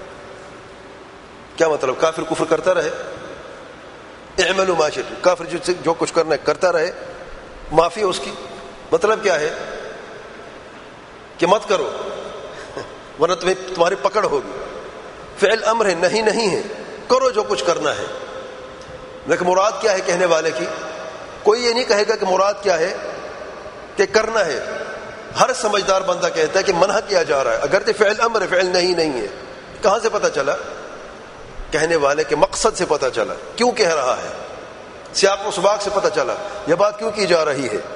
کیا مطلب؟ کافر کفر کرتا رہے، اعملوا ما شئتم، کافر جو کچھ کرنا ہے کرتا رہے، معافی ہے اس کی۔ مطلب کیا ہے کہ مت کرو ورنہ تمہاری پکڑ ہوگی۔ فعل امر ہے، نہیں ہے، کرو جو کچھ کرنا ہے۔ لیکن مراد کیا ہے کہنے والے کی؟ کوئی یہ نہیں کہے گا کہ مراد کیا ہے کہ کرنا ہے۔ ہر سمجھدار بندہ کہتا ہے کہ منع کیا جا رہا ہے، اگرچہ فعل امر ہے، فعل نہیں ہے۔ کہاں سے پتہ چلا؟ کہنے والے کے مقصد سے پتہ چلا، کیوں کہہ رہا ہے، سیاق و سباق سے پتہ چلا یہ بات کیوں کی جا رہی ہے۔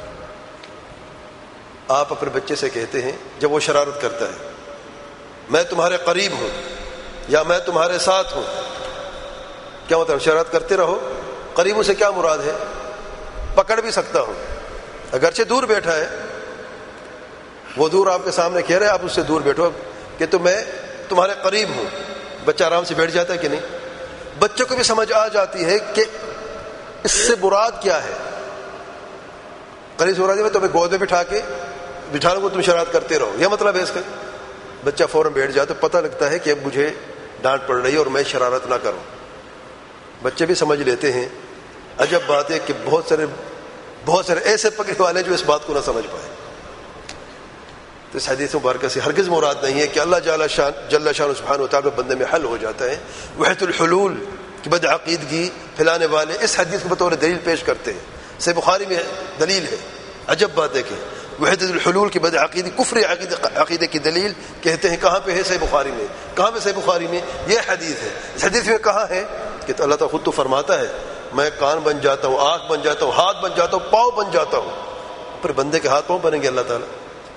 آپ اپنے بچے سے کہتے ہیں جب وہ شرارت کرتا ہے میں تمہارے قریب ہوں یا میں تمہارے ساتھ ہوں، کیا مطلب؟ شرارت کرتے رہو۔ قریبوں سے کیا مراد ہے؟ پکڑ بھی سکتا ہوں، اگرچہ دور بیٹھا ہے، وہ دور آپ کے سامنے کہہ رہے ہیں، آپ اس سے دور بیٹھو کہ تو میں تمہارے قریب ہوں۔ بچہ آرام سے بیٹھ جاتا ہے کہ نہیں؟ بچوں کو بھی سمجھ آ جاتی ہے کہ اس سے مراد کیا ہے۔ قریب سے مراد ہے میں تمہیں گود میں بٹھا لوں گا، تم شرارت کرتے رہو، یہ مطلب ہے اس کا۔ بچہ فوراً بیٹھ جاتا ہے، پتہ لگتا ہے کہ اب مجھے ڈانٹ پڑ رہی ہے اور میں شرارت نہ کروں۔ بچے بھی سمجھ لیتے ہیں۔ عجب بات ہے کہ بہت سارے ایسے پکڑے والے جو اس بات کو نہ سمجھ پائے۔ تو اس حدیث مبارکہ سے ہرگز مراد نہیں ہے کہ اللہ جل شان سبحانہ و تعالیٰ بندے میں حل ہو جاتا ہے۔ وحدت الحلول کی بدعقیدگی پھیلانے والے اس حدیث کو بطور دلیل پیش کرتے ہیں۔ صحیح بخاری میں دلیل ہے۔ عجب بات ہے کہ وحدت الحلول کی بدعقیدگی کفر عقیدے کی دلیل کہتے ہیں کہاں پہ ہے؟ صحیح بخاری میں۔ کہاں پہ؟ صحیح بخاری میں۔ یہ حدیث ہے۔ اس حدیث میں کہا ہے کہ اللہ تعالیٰ خود تو فرماتا ہے میں کان بن جاتا ہوں، آنکھ بن جاتا ہوں، ہاتھ بن جاتا ہوں، پاؤں بن جاتا ہوں۔ پر بندے کے ہاتھ پاؤں بنیں گے اللہ تعالیٰ؟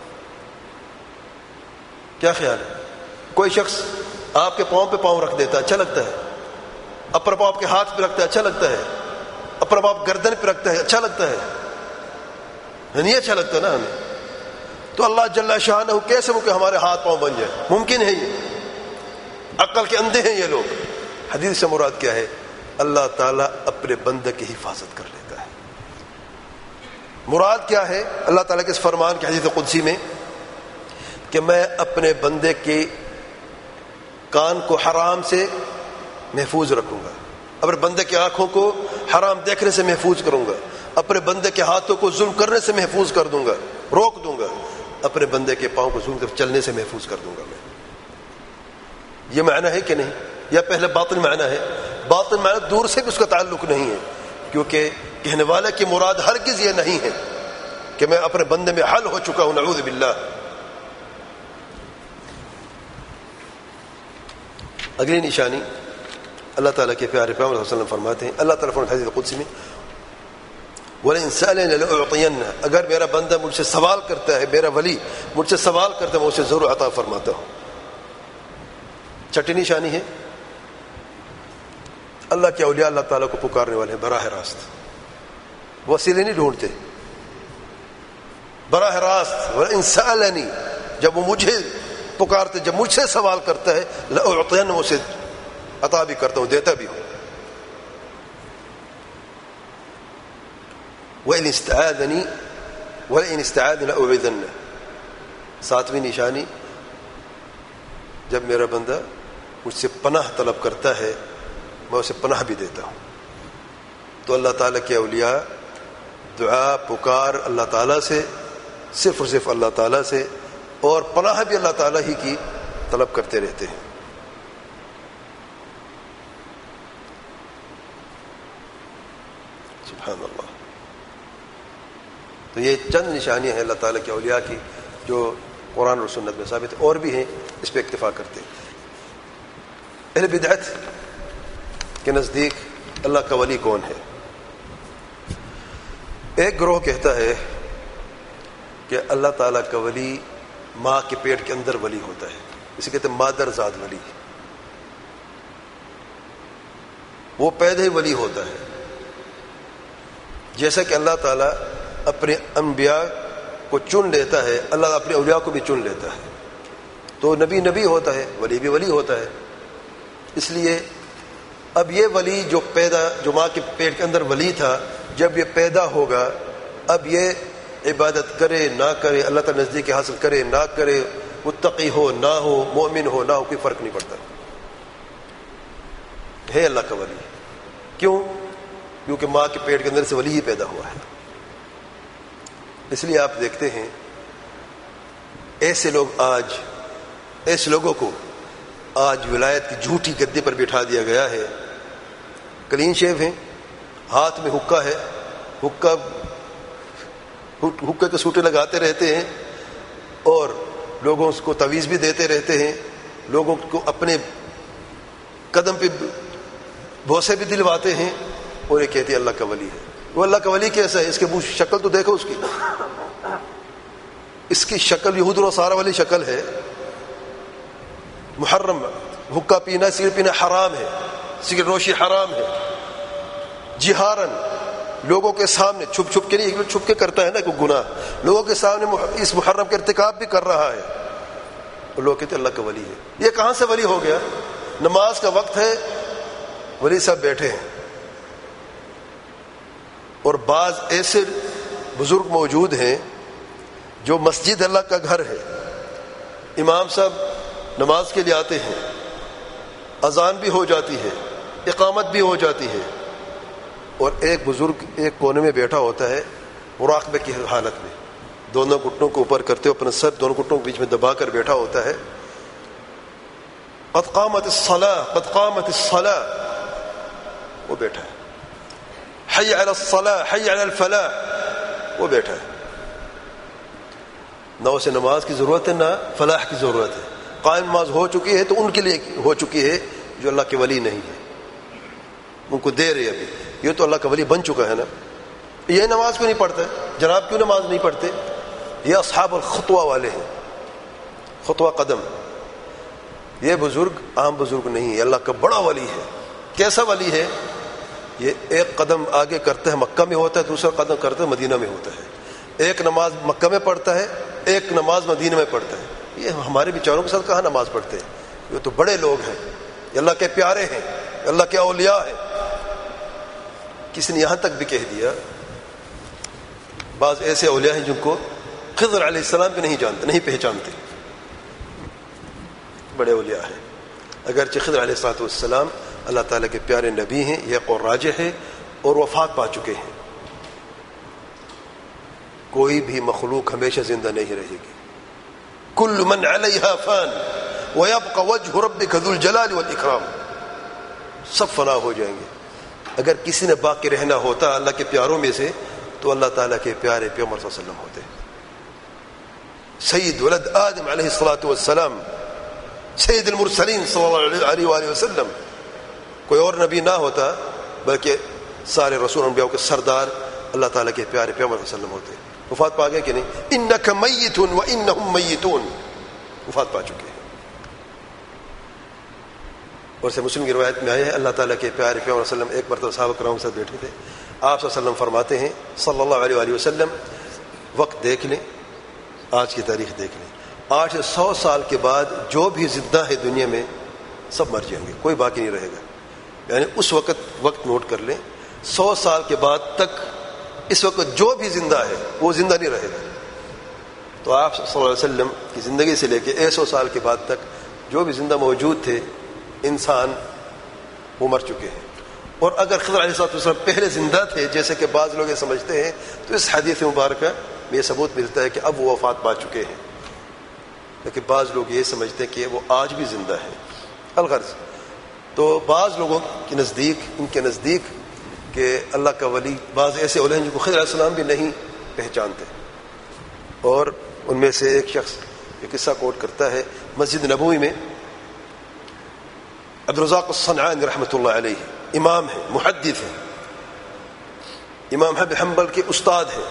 کیا خیال ہے؟ کوئی شخص آپ کے پاؤں پہ پاؤں رکھ دیتا ہے، اچھا لگتا ہے؟ اپر پاؤں آپ کے ہاتھ پہ رکھتا ہے، اچھا لگتا ہے؟ اپر پاؤں گردن پہ رکھتا ہے، اچھا لگتا ہے؟ نہیں اچھا لگتا نا ہمیں۔ تو اللہ جل شانہ کیسے وہ کہ ہمارے ہاتھ پاؤں بن جائے؟ ممکن ہے یہ؟ عقل کے اندھے ہیں یہ لوگ۔ حدیث سے مراد کیا ہے؟ اللہ تعالیٰ اپنے بندے کی حفاظت کر لیتا ہے۔ مراد کیا ہے اللہ تعالیٰ کے اس فرمان کی حدیث قدسی میں کہ میں اپنے بندے کے کان کو حرام سے محفوظ رکھوں گا، اپنے بندے کی آنکھوں کو حرام دیکھنے سے محفوظ کروں گا، اپنے بندے کے ہاتھوں کو ظلم کرنے سے محفوظ کر دوں گا، روک دوں گا، اپنے بندے کے پاؤں کو ظلم کر چلنے سے محفوظ کر دوں گا میں۔ یہ معنی ہے کہ نہیں؟ یا پہلے باطن معنی ہے؟ باطن معنی دور سے بھی اس کا تعلق نہیں ہے، کیونکہ کہنے والے کی مراد ہرگز یہ نہیں ہے کہ میں اپنے بندے میں حل ہو چکا ہوں، نعوذ باللہ۔ اگلی نشانی اللہ تعالیٰ کے پیارے پیغمبر صلی اللہ علیہ وسلم فرماتے ہیں، اللہ تعالیٰ فرماتے ہیں حدیث قدسی میں وَلَئِن سَأَلَنِي لَأُعْطِيَنَّهُ، اگر میرا بندہ مجھ سے سوال کرتا ہے، میرا ولی مجھ سے سوال کرتا ہے، میں اسے ضرور عطا فرماتا ہوں۔ چھٹی نشانی ہے اللہ کے اولیاء اللہ تعالیٰ کو پکارنے والے ہیں براہ راست، وسیلے نہیں ڈھونڈتے، براہ راست۔ وَلَئِن سَأَلَنِي، جب وہ مجھے پکارتے، جب مجھ سے سوال کرتا ہے، لَأُعْطِيَنَّهُ، اسے عطا بھی کرتا ہوں، دیتا بھی ہوں۔ وَإِنِ اسْتَعَاذَنِي لَأُعِيذَنَّهُ، ساتویں نشانی جب میرا بندہ مجھ سے پناہ طلب کرتا ہے میں اسے پناہ بھی دیتا ہوں۔ تو اللہ تعالیٰ کے اولیاء دعا پکار اللہ تعالیٰ سے، صرف اور صرف اللہ تعالیٰ سے، اور پناہ بھی اللہ تعالیٰ ہی کی طلب کرتے رہتے ہیں۔ سبحان اللہ۔ تو یہ چند نشانیاں ہیں اللہ تعالیٰ کے اولیاء کی جو قرآن اور سنت میں ثابت، اور بھی ہیں، اس پہ اکتفا کرتے ہیں۔ اہل بدعت کے نزدیک اللہ کا ولی کون ہے؟ ایک گروہ کہتا ہے کہ اللہ تعالیٰ کا ولی ماں کے پیٹ کے اندر ولی ہوتا ہے، اسے کہتے ہیں مادر زاد ولی، وہ پیدا ہی ولی ہوتا ہے، جیسا کہ اللہ تعالیٰ اپنے انبیاء کو چن لیتا ہے، اللہ اپنے اولیاء کو بھی چن لیتا ہے، تو نبی نبی ہوتا ہے، ولی بھی ولی ہوتا ہے۔ اس لیے اب یہ ولی جو ماں کے پیٹ کے اندر ولی تھا، جب یہ پیدا ہوگا، اب یہ عبادت کرے نہ کرے، اللہ تعالیٰ نزدیک حاصل کرے نہ کرے، متقی ہو نہ ہو، مومن ہو نہ ہو، کوئی فرق نہیں پڑتا، ہے اللہ کا ولی۔ کیوں؟ کیونکہ ماں کے پیٹ کے اندر سے ولی ہی پیدا ہوا ہے۔ اس لیے آپ دیکھتے ہیں ایسے لوگوں کو آج ولایت کی جھوٹی گدے پر بٹھا دیا گیا ہے، کلین شیو ہیں، ہاتھ میں حکا ہے، حکے کے سوٹے لگاتے رہتے ہیں اور لوگوں کو تعویذ بھی دیتے رہتے ہیں، لوگوں کو اپنے قدم پہ بوسے بھی دلواتے ہیں، اور یہ کہتے ہیں اللہ کا ولی ہے۔ وہ اللہ کا ولی کیسا ہے؟ اس کے منہ شکل تو دیکھو، اس کی شکل یہود و نصارہ والی شکل ہے۔ محرم حکا پینا، سگریٹ پینا حرام ہے، سگریٹ نوشی حرام ہے، جہارن لوگوں کے سامنے، چھپ کے نہیں، چھپ کے کرتا ہے نا کوئی گناہ، لوگوں کے سامنے اس محرم کا ارتکاب بھی کر رہا ہے، اور لوگ کہتے ہیں اللہ کا ولی ہے۔ یہ کہاں سے ولی ہو گیا؟ نماز کا وقت ہے، ولی صاحب بیٹھے ہیں، اور بعض ایسے بزرگ موجود ہیں جو مسجد اللہ کا گھر ہے، امام صاحب نماز کے لیے آتے ہیں، اذان بھی ہو جاتی ہے، اقامت بھی ہو جاتی ہے، اور ایک بزرگ ایک کونے میں بیٹھا ہوتا ہے مراقبے کی حالت میں، دونوں گھٹنوں کو اوپر کرتے ہوئے اپنا سر دونوں گھٹنوں کے بیچ میں دبا کر بیٹھا ہوتا ہے، قد قامت الصلاۃ قد قامت الصلاۃ، وہ بیٹھا ہے، حی علی الصلاۃ حی علی الفلاح، وہ بیٹھا ہے۔ نہ اسے نماز کی ضرورت ہے نہ فلاح کی ضرورت ہے، قائم نماز ہو چکی ہے تو ان کے لیے ہو چکی ہے جو اللہ کے ولی نہیں ہے، ان کو دے رہے ابھی، یہ تو اللہ کا ولی بن چکا ہے نا۔ یہ نماز کیوں نہیں پڑھتا ہے؟ جناب کیوں نماز نہیں پڑھتے؟ یہ اصحاب الخطوہ والے ہیں، خطوہ قدم، یہ بزرگ عام بزرگ نہیں ہے، اللہ کا بڑا ولی ہے۔ کیسا ولی ہے؟ یہ ایک قدم آگے کرتا ہے مکہ میں ہوتا ہے، دوسرا قدم کرتا ہے مدینہ میں ہوتا ہے، ایک نماز مکہ میں پڑھتا ہے، ایک نماز مدینہ میں پڑھتا ہے۔ یہ ہمارے بیچاروں کے ساتھ کہاں نماز پڑھتے ہیں؟ یہ تو بڑے لوگ ہیں، یہ اللہ کے پیارے ہیں، اللہ کے اولیاء ہیں۔ کسی نے یہاں تک بھی کہہ دیا، بعض ایسے اولیاء ہیں جن کو خضر علیہ السلام بھی نہیں جانتے، نہیں پہچانتے، بڑے اولیاء ہیں، اگرچہ خضر علیہ السلام اللہ تعالیٰ کے پیارے نبی ہیں، یہ قول راجح ہے، اور وفات پا چکے ہیں۔ کوئی بھی مخلوق ہمیشہ زندہ نہیں رہے گی، کل من علیہا فان ویبقى وجہ ربک ذو الجلال والاکرام، سب فنا ہو جائیں گے۔ اگر کسی نے باقی رہنا ہوتا اللہ کے پیاروں میں سے تو اللہ تعالیٰ کے پیارے پیغمبر صلی اللہ علیہ وسلم ہوتے، سید ولد آدم علیہ الصلاۃ والسلام، سید المرسلین صلی اللہ علیہ وآلہ وسلم، کوئی اور نبی نہ ہوتا بلکہ سارے رسول انبیاء کے سردار اللہ تعالیٰ کے پیارے پیغمبر صلی اللہ علیہ وسلم ہوتے۔ وفات پا گئے کہ نہیں؟ انک میت وانہم میتون، وفات پا چکے ہیں۔ اور سے مسلم کی روایت میں آئے ہیں، اللہ تعالیٰ کے پیارے پیغمبر صلی اللہ علیہ وسلم ایک مرتبہ صحابہ کرام کے ساتھ بیٹھے تھے، آپ صلی اللہ علیہ وسلم فرماتے ہیں صلی اللہ علیہ وآلہ وسلم، وقت دیکھ لیں، آج کی تاریخ دیکھ لیں، 8 سے 100 سال کے بعد جو بھی زندہ ہے دنیا میں سب مر جائیں گے، کوئی باقی نہیں رہے گا۔ یعنی اس وقت نوٹ کر لیں، 100 سال کے بعد تک اس وقت جو بھی زندہ ہے وہ زندہ نہیں رہے گا۔ تو آپ صلی اللہ علیہ وسلم کی زندگی سے لے کے 100 سال کے بعد تک جو بھی زندہ موجود تھے انسان وہ مر چکے ہیں۔ اور اگر خضر علیہ السلام پہلے زندہ تھے جیسے کہ بعض لوگ یہ سمجھتے ہیں، تو اس حدیث مبارکہ میں یہ ثبوت ملتا ہے کہ اب وہ وفات پا چکے ہیں، لیکن بعض لوگ یہ سمجھتے ہیں کہ وہ آج بھی زندہ ہیں۔ الغرض تو بعض لوگوں کے نزدیک، ان کے نزدیک کہ اللہ کا ولی بعض ایسے اولیاء ہیں جن کو خضر علیہ السلام بھی نہیں پہچانتے، اور ان میں سے ایک شخص یہ قصہ کوٹ کرتا ہے، مسجد نبوی میں عبدالرزاق الصنعانی رحمۃ اللہ علیہ امام ہیں، محدث ہیں، امام احمد بن حنبل کے استاد ہیں،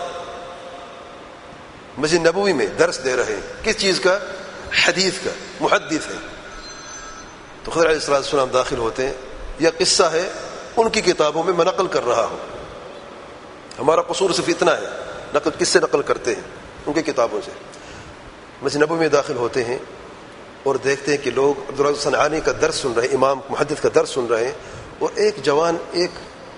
مسجد نبوی میں درس دے رہے ہیں، کس چیز کا؟ حدیث کا، محدث ہیں۔ تو خضر علیہ السلام داخل ہوتے ہیں، یہ قصہ ہے ان کی کتابوں میں، میں نقل کر رہا ہوں، ہمارا قصور صرف اتنا ہے، نقل کس سے نقل کرتے ہیں؟ ان کی کتابوں سے۔ مسجد نبوی میں داخل ہوتے ہیں اور دیکھتے ہیں کہ لوگ عبدالرزاق صنعانی کا درس سن رہے ہیں، امام محدث کا درس سن رہے ہیں، اور ایک جوان ایک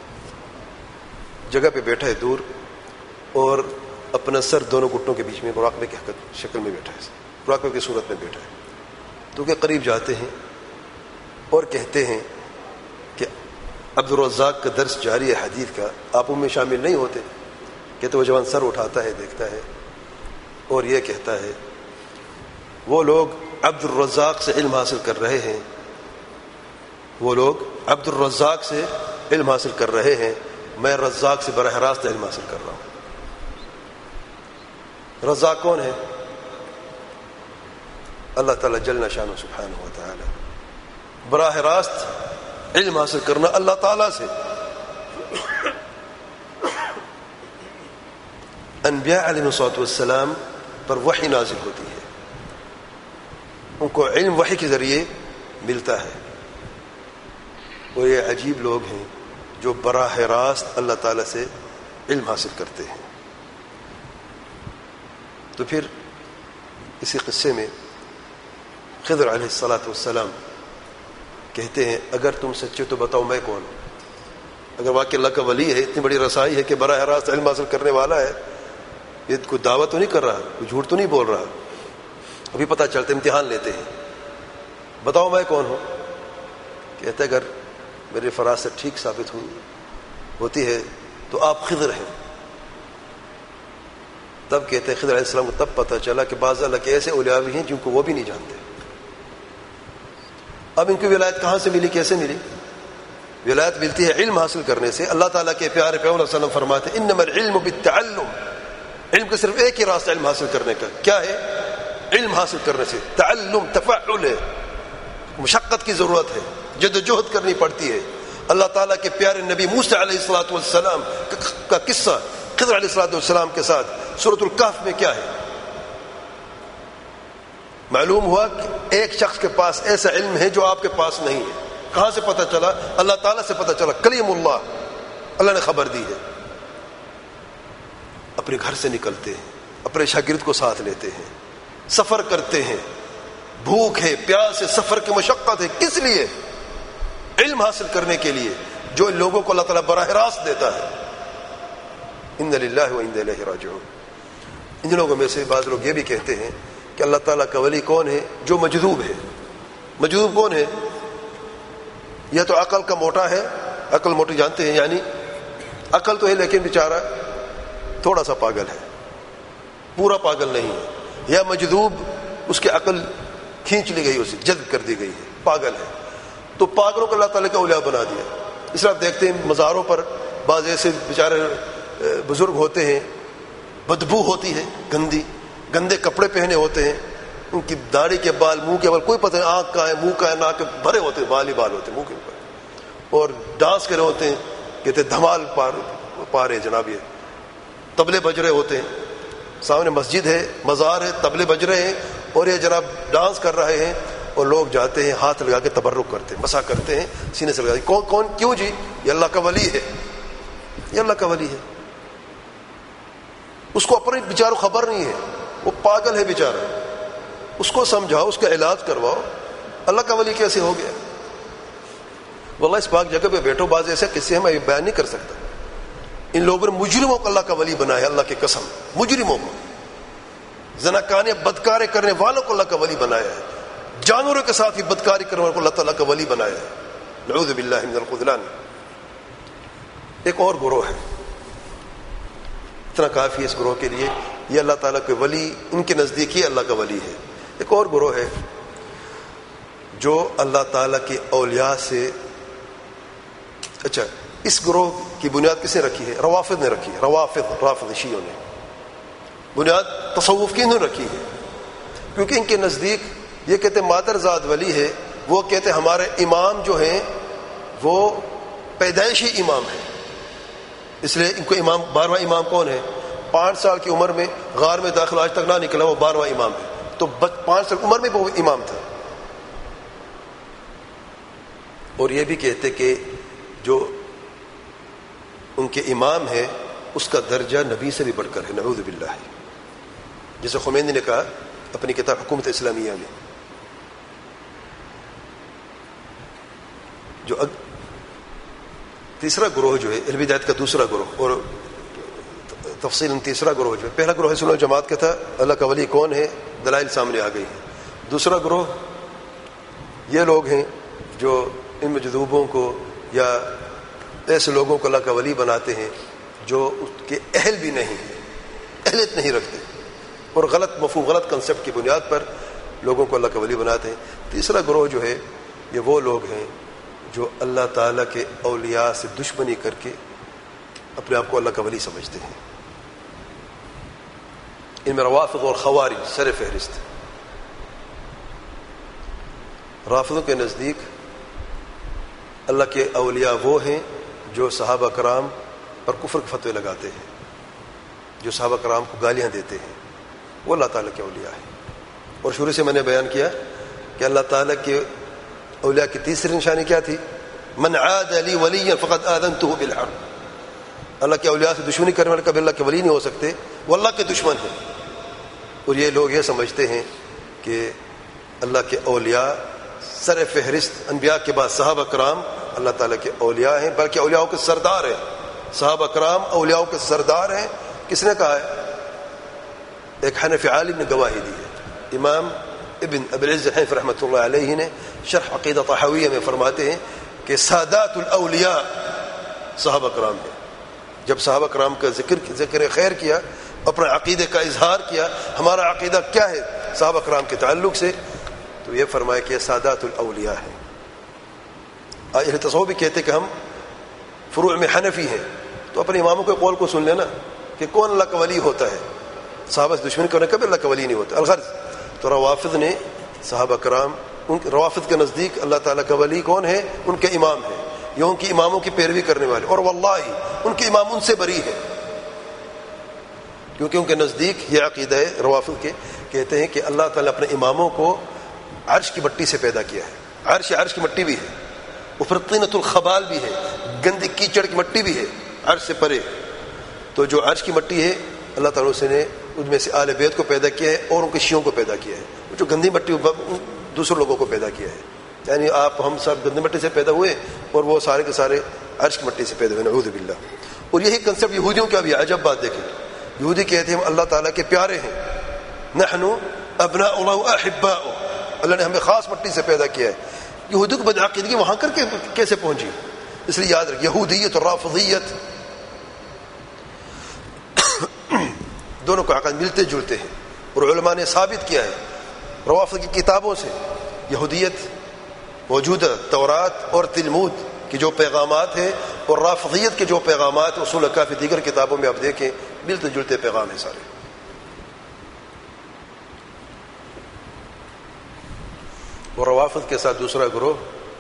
جگہ پہ بیٹھا ہے دور، اور اپنا سر دونوں گھٹنوں کے بیچ میں مراقبے کی شکل میں بیٹھا ہے، مراقبے کی صورت میں بیٹھا ہے۔ تو کہ قریب جاتے ہیں اور کہتے ہیں کہ عبدالرزاق کا درس جاری ہے حدیث کا، آپ ان میں شامل نہیں ہوتے؟ کہتے وہ جوان سر اٹھاتا ہے، دیکھتا ہے اور یہ کہتا ہے وہ لوگ عبدالرزاق سے علم حاصل کر رہے ہیں، وہ لوگ عبدالرزاق سے علم حاصل کر رہے ہیں، میں رزاق سے براہ راست علم حاصل کر رہا ہوں۔ رزاق کون ہے؟ اللہ تعالیٰ جل شانہ سبحانہ و تعالی۔ براہ راست علم حاصل کرنا اللہ تعالیٰ سے۔ انبیاء علیہ السلام پر وحی نازل ہوتی ہے، ان کو علم وحی کے ذریعے ملتا ہے، اور یہ عجیب لوگ ہیں جو براہ راست اللہ تعالیٰ سے علم حاصل کرتے ہیں۔ تو پھر اسی قصے میں خضر علیہ السلام کہتے ہیں اگر تم سچے تو بتاؤ میں کون ہوں؟ اگر واقعی اللہ کا ولی ہے، اتنی بڑی رسائی ہے کہ براہ راست علم حاصل کرنے والا ہے، یہ کوئی دعوت تو نہیں کر رہا، کوئی جھوٹ تو نہیں بول رہا، ابھی پتہ چلتا، امتحان لیتے ہیں، بتاؤ میں کون ہوں؟ کہتے اگر میری فراست ٹھیک ثابت ہوتی ہے تو آپ خضر ہیں۔ تب کہتے ہیں خضر علیہ السلام کو تب پتہ چلا کہ بعض اللہ کے ایسے اولیاء بھی ہیں جن کو وہ بھی نہیں جانتے۔ اب ان کی ولایت کہاں سے ملی، کیسے ملی؟ ولایت ملتی ہے علم حاصل کرنے سے۔ اللہ تعالیٰ کے پیارے پیغمبر صلی اللہ علیہ وسلم فرماتے ہیں انما العلم بالتعلم، علم کا صرف ایک ہی راستہ علم حاصل کرنے کا، کیا ہے؟ علم حاصل کرنے سے۔ تعلم تفعل ہے، مشقت کی ضرورت ہے، جدوجہد کرنی پڑتی ہے۔ اللہ تعالیٰ کے پیارے نبی موسیٰ علیہ السلام کا قصہ خضر علیہ السلام کے ساتھ سورۃ الکہف میں کیا ہے؟ معلوم ہوا کہ ایک شخص کے پاس ایسا علم ہے جو آپ کے پاس نہیں ہے۔ کہاں سے پتہ چلا؟ اللہ تعالیٰ سے پتہ چلا، کلیم اللہ نے خبر دی ہے۔ اپنے گھر سے نکلتے ہیں، اپنے شاگرد کو ساتھ لیتے ہیں، سفر کرتے ہیں، بھوک ہے، پیاس ہے، سفر کی مشقت ہے، کس لیے؟ علم حاصل کرنے کے لیے، جو لوگوں کو اللہ تعالیٰ براہ راست دیتا ہے۔ انا للہ و انا الیہ راجعون۔ ان لوگوں میں سے بعض لوگ یہ بھی کہتے ہیں کہ اللہ تعالیٰ کا ولی کون ہے؟ جو مجذوب ہے۔ مجذوب کون ہے؟ یہ تو عقل کا موٹا ہے، عقل موٹی جانتے ہیں، یعنی عقل تو ہے لیکن بیچارہ تھوڑا سا پاگل ہے، پورا پاگل نہیں ہے، یا مجذوب اس کی عقل کھینچ لی گئی، اسے جذب کر دی گئی ہے، پاگل ہے۔ تو پاگلوں کو اللہ تعالیٰ کا اولیاء بنا دیا۔ اس لیے آپ دیکھتے ہیں مزاروں پر بعض ایسے بیچارے بزرگ ہوتے ہیں، بدبو ہوتی ہے گندی، گندے کپڑے پہنے ہوتے ہیں، ان کی داڑھی کے بال، منہ کے بال کوئی پتہ نہیں، آنکھ کا ہے، منہ کا ہے، ناک کے بھرے ہوتے ہیں، بال ہی بال ہوتے ہیں منہ کے اوپر، اور ڈانس کر رہے ہوتے ہیں، کہتے دھمال پا رہے جناب، یہ طبلے بج رہے ہوتے ہیں، سامنے مسجد ہے، مزار ہے، طبلے بج رہے ہیں، اور یہ جناب ڈانس کر رہے ہیں، اور لوگ جاتے ہیں ہاتھ لگا کے تبرک کرتے ہیں، مسا کرتے ہیں، سینے سے لگا کے، کون کیوں جی؟ یہ اللہ کا ولی ہے، یہ اللہ کا ولی ہے۔ اس کو اپنے بیچاروں خبر نہیں ہے، وہ پاگل ہے بیچارہ، اس کو سمجھاؤ، اس کا علاج کرواؤ، اللہ کا ولی کیسے ہو گیا؟ واللہ اس پاک جگہ پہ بیٹھو، بعض ایسے قصے ہیں میں بیان نہیں کر سکتا۔ ان لوگوں نے مجرموں کو اللہ کا ولی بنایا، اللہ کی قسم، مجرموں کو، زناکانے بدکارے کرنے والوں کو اللہ کا ولی بنایا ہے، جانوروں کے ساتھ ہی بدکاری کرنے والوں کو اللہ تعالیٰ کا ولی بنایا ہے، نعوذ باللہ من الخذلان۔ ایک اور گروہ ہے، اتنا کافی ہے اس گروہ کے لیے، یہ اللہ تعالیٰ کے ولی، ان کے نزدیک ہی اللہ کا ولی ہے۔ ایک اور گروہ ہے جو اللہ تعالیٰ کے اولیاء سے، اچھا اس گروہ کی بنیاد کس نے رکھی ہے؟ روافض نے رکھی ہے، رافض شیعوں نے بنیاد تصوف کی انہوں نے رکھی ہے، کیونکہ ان کے نزدیک یہ کہتے مادر ذات ولی ہے، وہ کہتے ہمارے امام جو ہیں وہ پیدائشی امام ہیں، اس لیے ان کو امام 12واں امام کون ہے؟ 5 سال کی عمر میں غار میں داخل آج تک نہ نکلا، وہ 12واں امام ہے. تو 5 سال عمر میں وہ امام تھا. اور یہ بھی کہتے کہ جو ان کے امام ہے اس کا درجہ نبی سے بھی بڑھ کر ہے، نعوذ باللہ. جیسے خمینی نے کہا اپنی کتاب حکومت اسلامیہ میں. جو تیسرا گروہ جو ہے علم ہدایت کا دوسرا گروہ، اور تفصیل تیسرا گروہ جو ہے، پہلا گروہ سنت جماعت کا تھا، اللہ کا ولی کون ہے، دلائل سامنے آ گئی ہیں. دوسرا گروہ یہ لوگ ہیں جو ان مجذوبوں کو یا ایسے لوگوں کو اللہ کا ولی بناتے ہیں جو اس کے اہل بھی نہیں، اہلیت نہیں رکھتے، اور غلط مفہوم، غلط کنسپٹ کی بنیاد پر لوگوں کو اللہ کا ولی بناتے ہیں. تیسرا گروہ جو ہے یہ وہ لوگ ہیں جو اللہ تعالیٰ کے اولیاء سے دشمنی کر کے اپنے آپ کو اللہ کا ولی سمجھتے ہیں. ان میں روافض اور خوارج سر فہرست. رافضوں کے نزدیک اللہ کے اولیاء وہ ہیں جو صحابہ کرام پر کفر کے فتوے لگاتے ہیں، جو صحابہ کرام کو گالیاں دیتے ہیں، وہ اللہ تعالیٰ کے اولیاء ہیں. اور شروع سے میں نے بیان کیا کہ اللہ تعالیٰ کے اولیاء کی تیسری نشانی کیا تھی؟ من عاد لی ولیا فقد آذنتہ بالحرب. اللہ کے اولیاء سے دشمنی کرنے والے کبھی اللہ کے ولی نہیں ہو سکتے، وہ اللہ کے دشمن ہیں. اور یہ لوگ یہ سمجھتے ہیں کہ اللہ کے اولیاء سر فہرست انبیاء کے بعد صحابہ کرام اللہ تعالیٰ کے اولیاء ہیں، بلکہ اولیاء کے سردار ہیں. صحابہ کرام اولیاء کے سردار ہیں. کس نے کہا ہے؟ ایک حنفی عالم نے گواہی دی ہے. امام ابن ابی العز الحنفی رحمۃ اللہ علیہ نے شرح عقیدہ طحاویہ میں فرماتے ہیں کہ سادات الاولیاء صحابہ کرام ہیں. جب صحابہ کرام کا ذکر خیر کیا، اپنا عقیدے کا اظہار کیا، ہمارا عقیدہ کیا ہے صحابہ کرام کے تعلق سے، تو یہ فرمایا کہ سادات الاولیاء ہیں. اہل تصوف بھی کہتے کہ ہم فروع میں حنفی ہیں، تو اپنے اماموں کے قول کو سن لینا کہ کون اللہ کا ولی ہوتا ہے. صحابہ سے دشمنی کرنے کبھی اللہ کا ولی نہیں ہوتا. الغرض تو روافض نے صحابہ کرام، روافض کے نزدیک اللہ تعالیٰ کا ولی کون ہے؟ ان کے امام ہیں، یہ ان کی اماموں کی پیروی کرنے والے، اور واللہ ان کے امام ان سے بری ہے، کیونکہ ان کے نزدیک یہ عقیدہ ہے. روافض کے کہتے ہیں کہ اللہ تعالیٰ اپنے اماموں کو عرش کی مٹی سے پیدا کیا ہے. عرش کی مٹی بھی ہے، اوپر طینۃ الخبال بھی ہے، گندی کیچڑ کی مٹی بھی ہے عرش سے پرے. تو جو عرش کی مٹی ہے اللہ تعالیٰ نے ان میں سے آل بیت کو پیدا کیا ہے اور ان کے شیعوں کو پیدا کیا ہے. جو گندی مٹی دوسرے لوگوں کو پیدا کیا ہے. یعنی ہم سب گندی مٹی سے پیدا ہوئے اور وہ سارے کے سارے عرش کی مٹی سے پیدا ہوئے، نعوذ باللہ. اور یہی کنسپٹ یہودیوں کا بھی. عجب بات دیکھیں، یہودی کہتے ہیں ہم اللہ تعالیٰ کے پیارے ہیں، نحن ابناء اللہ احباء، اللہ نے ہمیں خاص مٹی سے پیدا کیا ہے. یہودی کو بدعقیدگی وہاں کر کے کیسے پہنچی؟ اس لیے یاد رکھ، یہودیت اور رافضیت دونوں کا عقائد ملتے جلتے ہیں. اور علماء نے ثابت کیا ہے روافض کی کتابوں سے یہودیت موجودہ تورات اور تلمود کی جو پیغامات ہیں اور رافضیت کے جو پیغامات اصول کافی دیگر کتابوں میں آپ دیکھیں ملتے جلتے پیغام ہیں سارے. اور روافض کے ساتھ دوسرا گروہ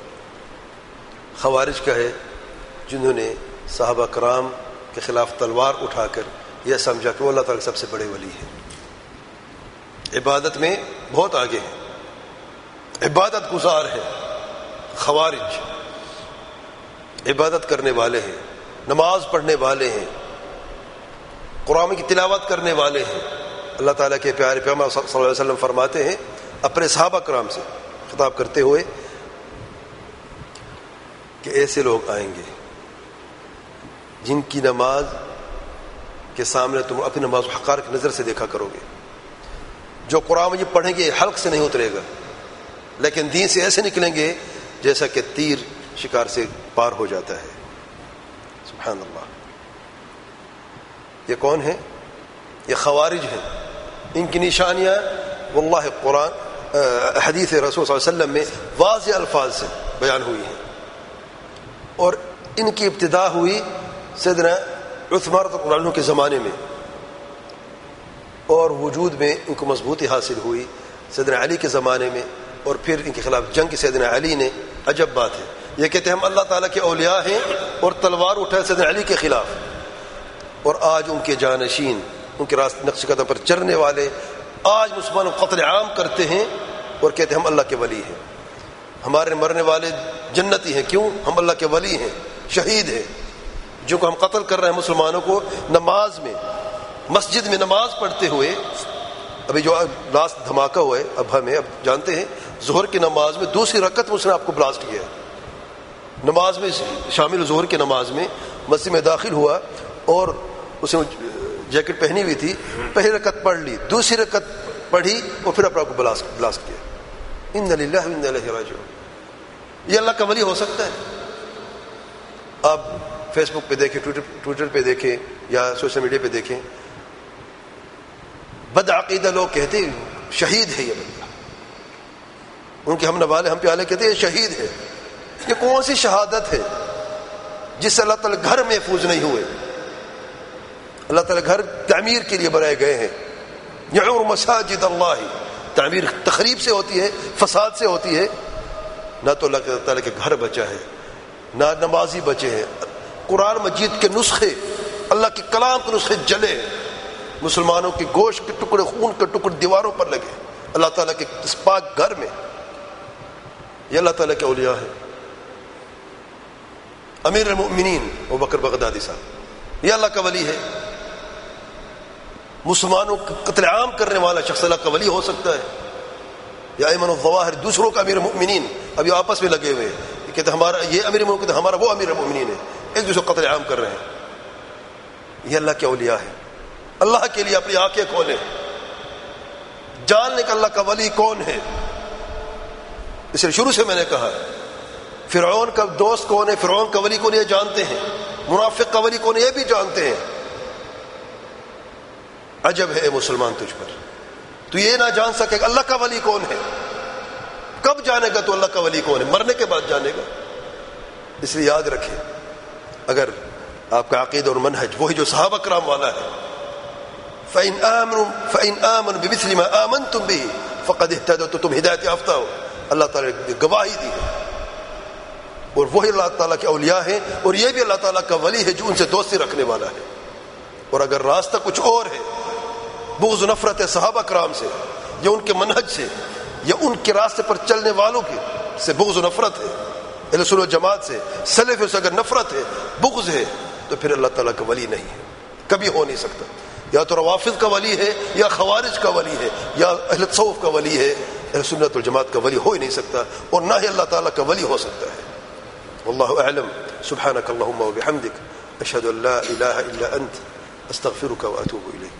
خوارج کا ہے، جنہوں نے صحابہ کرام کے خلاف تلوار اٹھا کر یہ سمجھا کہ وہ اللہ تعالیٰ سب سے بڑے ولی ہیں. عبادت میں بہت آگے ہیں، عبادت گزار ہے. خوارج عبادت کرنے والے ہیں، نماز پڑھنے والے ہیں، قرآن کی تلاوت کرنے والے ہیں. اللہ تعالیٰ کے پیارے پیغمبر صلی اللہ علیہ وسلم فرماتے ہیں اپنے صحابہ کرام سے خطاب کرتے ہوئے کہ ایسے لوگ آئیں گے جن کی نماز کے سامنے تم اپنی نماز حقار کی نظر سے دیکھا کرو گے. جو قرآن یہ پڑھیں گے حلق سے نہیں اترے گا، لیکن دین سے ایسے نکلیں گے جیسا کہ تیر شکار سے پار ہو جاتا ہے. سبحان اللہ. یہ کون ہیں؟ یہ خوارج ہیں. ان کی نشانیاں واللہ قرآن حدیث رسول صلی اللہ علیہ وسلم میں واضح الفاظ سے بیان ہوئی ہیں. اور ان کی ابتدا ہوئی سیدنا عثمان رضی اللہ عنہ کے زمانے میں، اور وجود میں ان کو مضبوطی حاصل ہوئی سیدنا علی کے زمانے میں، اور پھر ان کے خلاف جنگ کی سیدنا علی نے. عجب بات ہے، یہ کہتے ہیں ہم اللہ تعالیٰ کے اولیاء ہیں اور تلوار اٹھائے سیدنا علی کے خلاف. اور آج ان کے جانشین، ان کے راست نقش قدم پر چلنے والے آج مسلمانوں کو قتل عام کرتے ہیں اور کہتے ہیں ہم اللہ کے ولی ہیں، ہمارے مرنے والے جنتی ہیں. کیوں؟ ہم اللہ کے ولی ہیں، شہید ہیں. جو کو ہم قتل کر رہے ہیں مسلمانوں کو نماز میں، مسجد میں نماز پڑھتے ہوئے. ابھی جو لاسٹ دھماکہ ہوا ہے اب جانتے ہیں ظہر کی نماز میں دوسری رکعت میں اس نے آپ کو بلاسٹ کیا ہے. نماز میں شامل ظہر کی نماز میں مسجد میں داخل ہوا اور اس نے جیکٹ پہنی ہوئی تھی، پہلی رکعت پڑھ لی، دوسری رکعت پڑھی اور پھر اپنا کو بلاسٹ کیا. ان للہ و انا الیہ راجعون. یہ اللہ کا ولی ہو سکتا ہے؟ آپ فیس بک پہ دیکھیں، ٹویٹر پہ دیکھیں یا سوشل میڈیا پہ دیکھیں، بدعقیدہ لوگ کہتے ہیں شہید ہے یہ بندہ، ان کے ہم نوالے ہم پیالے کہتے ہیں یہ شہید ہے. یہ کون سی شہادت ہے جس سے اللہ تعالیٰ گھر محفوظ نہیں ہوئے؟ اللہ تعالیٰ گھر تعمیر کے لیے بنائے گئے ہیں. یعمر مساجد اللہ، تعمیر تخریب سے ہوتی ہے، فساد سے ہوتی ہے. نہ تو اللہ تعالیٰ کے گھر بچا ہے، نہ نمازی بچے ہیں. قرآن مجید کے نسخے، اللہ کے کلام کے نسخے جلے، مسلمانوں کے گوشت کے ٹکڑے، خون کے ٹکڑے دیواروں پر لگے اللہ تعالیٰ کے اس پاک گھر میں. یہ اللہ تعالیٰ کے اولیاء ہیں. امیر المؤمنین ابوبکر بغدادی صاحب یہ اللہ کا ولی ہے. مسلمانوں کا قتل عام کرنے والا شخص اللہ کا ولی ہو سکتا ہے. یا ایمن الظواہر دوسروں کا امیر المؤمنین ابھی آپس میں لگے ہوئے ہیں، کہتے ہمارا یہ امیر المؤمنین، کہتے ہمارا وہ امیر المؤمنین ہے، ایک دوسرے کو قتل عام کر رہے ہیں. یہ اللہ کے اولیاء ہیں. اللہ کے لیے اپنی آنکھیں کھولیں، جان لیں کہ اللہ کا ولی کون ہے. اس لیے شروع سے میں نے کہا فرعون کا دوست کون ہے، فرعون کا ولی کون یہ جانتے ہیں، منافق کا ولی کون یہ بھی جانتے ہیں. عجب ہے اے مسلمان تجھ پر، تو یہ نہ جان سکے کہ اللہ کا ولی کون ہے. کب جانے گا تو اللہ کا ولی کون ہے؟ مرنے کے بعد جانے گا. اس لیے یاد رکھیں، اگر آپ کا عقیدہ اور منہج وہی جو صحابہ کرام والا ہے، فَإِنْ آمَنُوا بِمِثْلِ مَا آمَنْتُمْ بِهِ فَقَدْ اهْتَدَوْا، تو تم ہدایت یافتہ ہو. اللہ تعالیٰ نے گواہی دی ہے، اور وہی اللہ تعالیٰ کے اولیاء ہیں، اور یہ بھی اللہ تعالیٰ کا ولی ہے جو ان سے دوستی رکھنے والا ہے. اور اگر راستہ کچھ اور ہے، بغض نفرت ہے صحابہ کرام سے یا ان کے منہج سے یا ان کے راستے پر چلنے والوں کے سے بغض و نفرت ہے، اہل سنت و جماعت سے سلف سے اگر نفرت ہے، بغض ہے، تو پھر اللہ تعالیٰ کا ولی نہیں ہے، کبھی ہو نہیں سکتا. یا تو روافض کا ولی ہے، یا خوارج کا ولی ہے، یا اہل تصوف کا ولی ہے. اہل سنت والجماعت کا ولی ہو ہی نہیں سکتا، اور نہ ہی اللہ تعالیٰ کا ولی ہو سکتا ہے. واللہ اعلم. سبحانک اللہم وبحمدک، اشہد ان لا الہ الا انت، استغفرک واتوب الیک.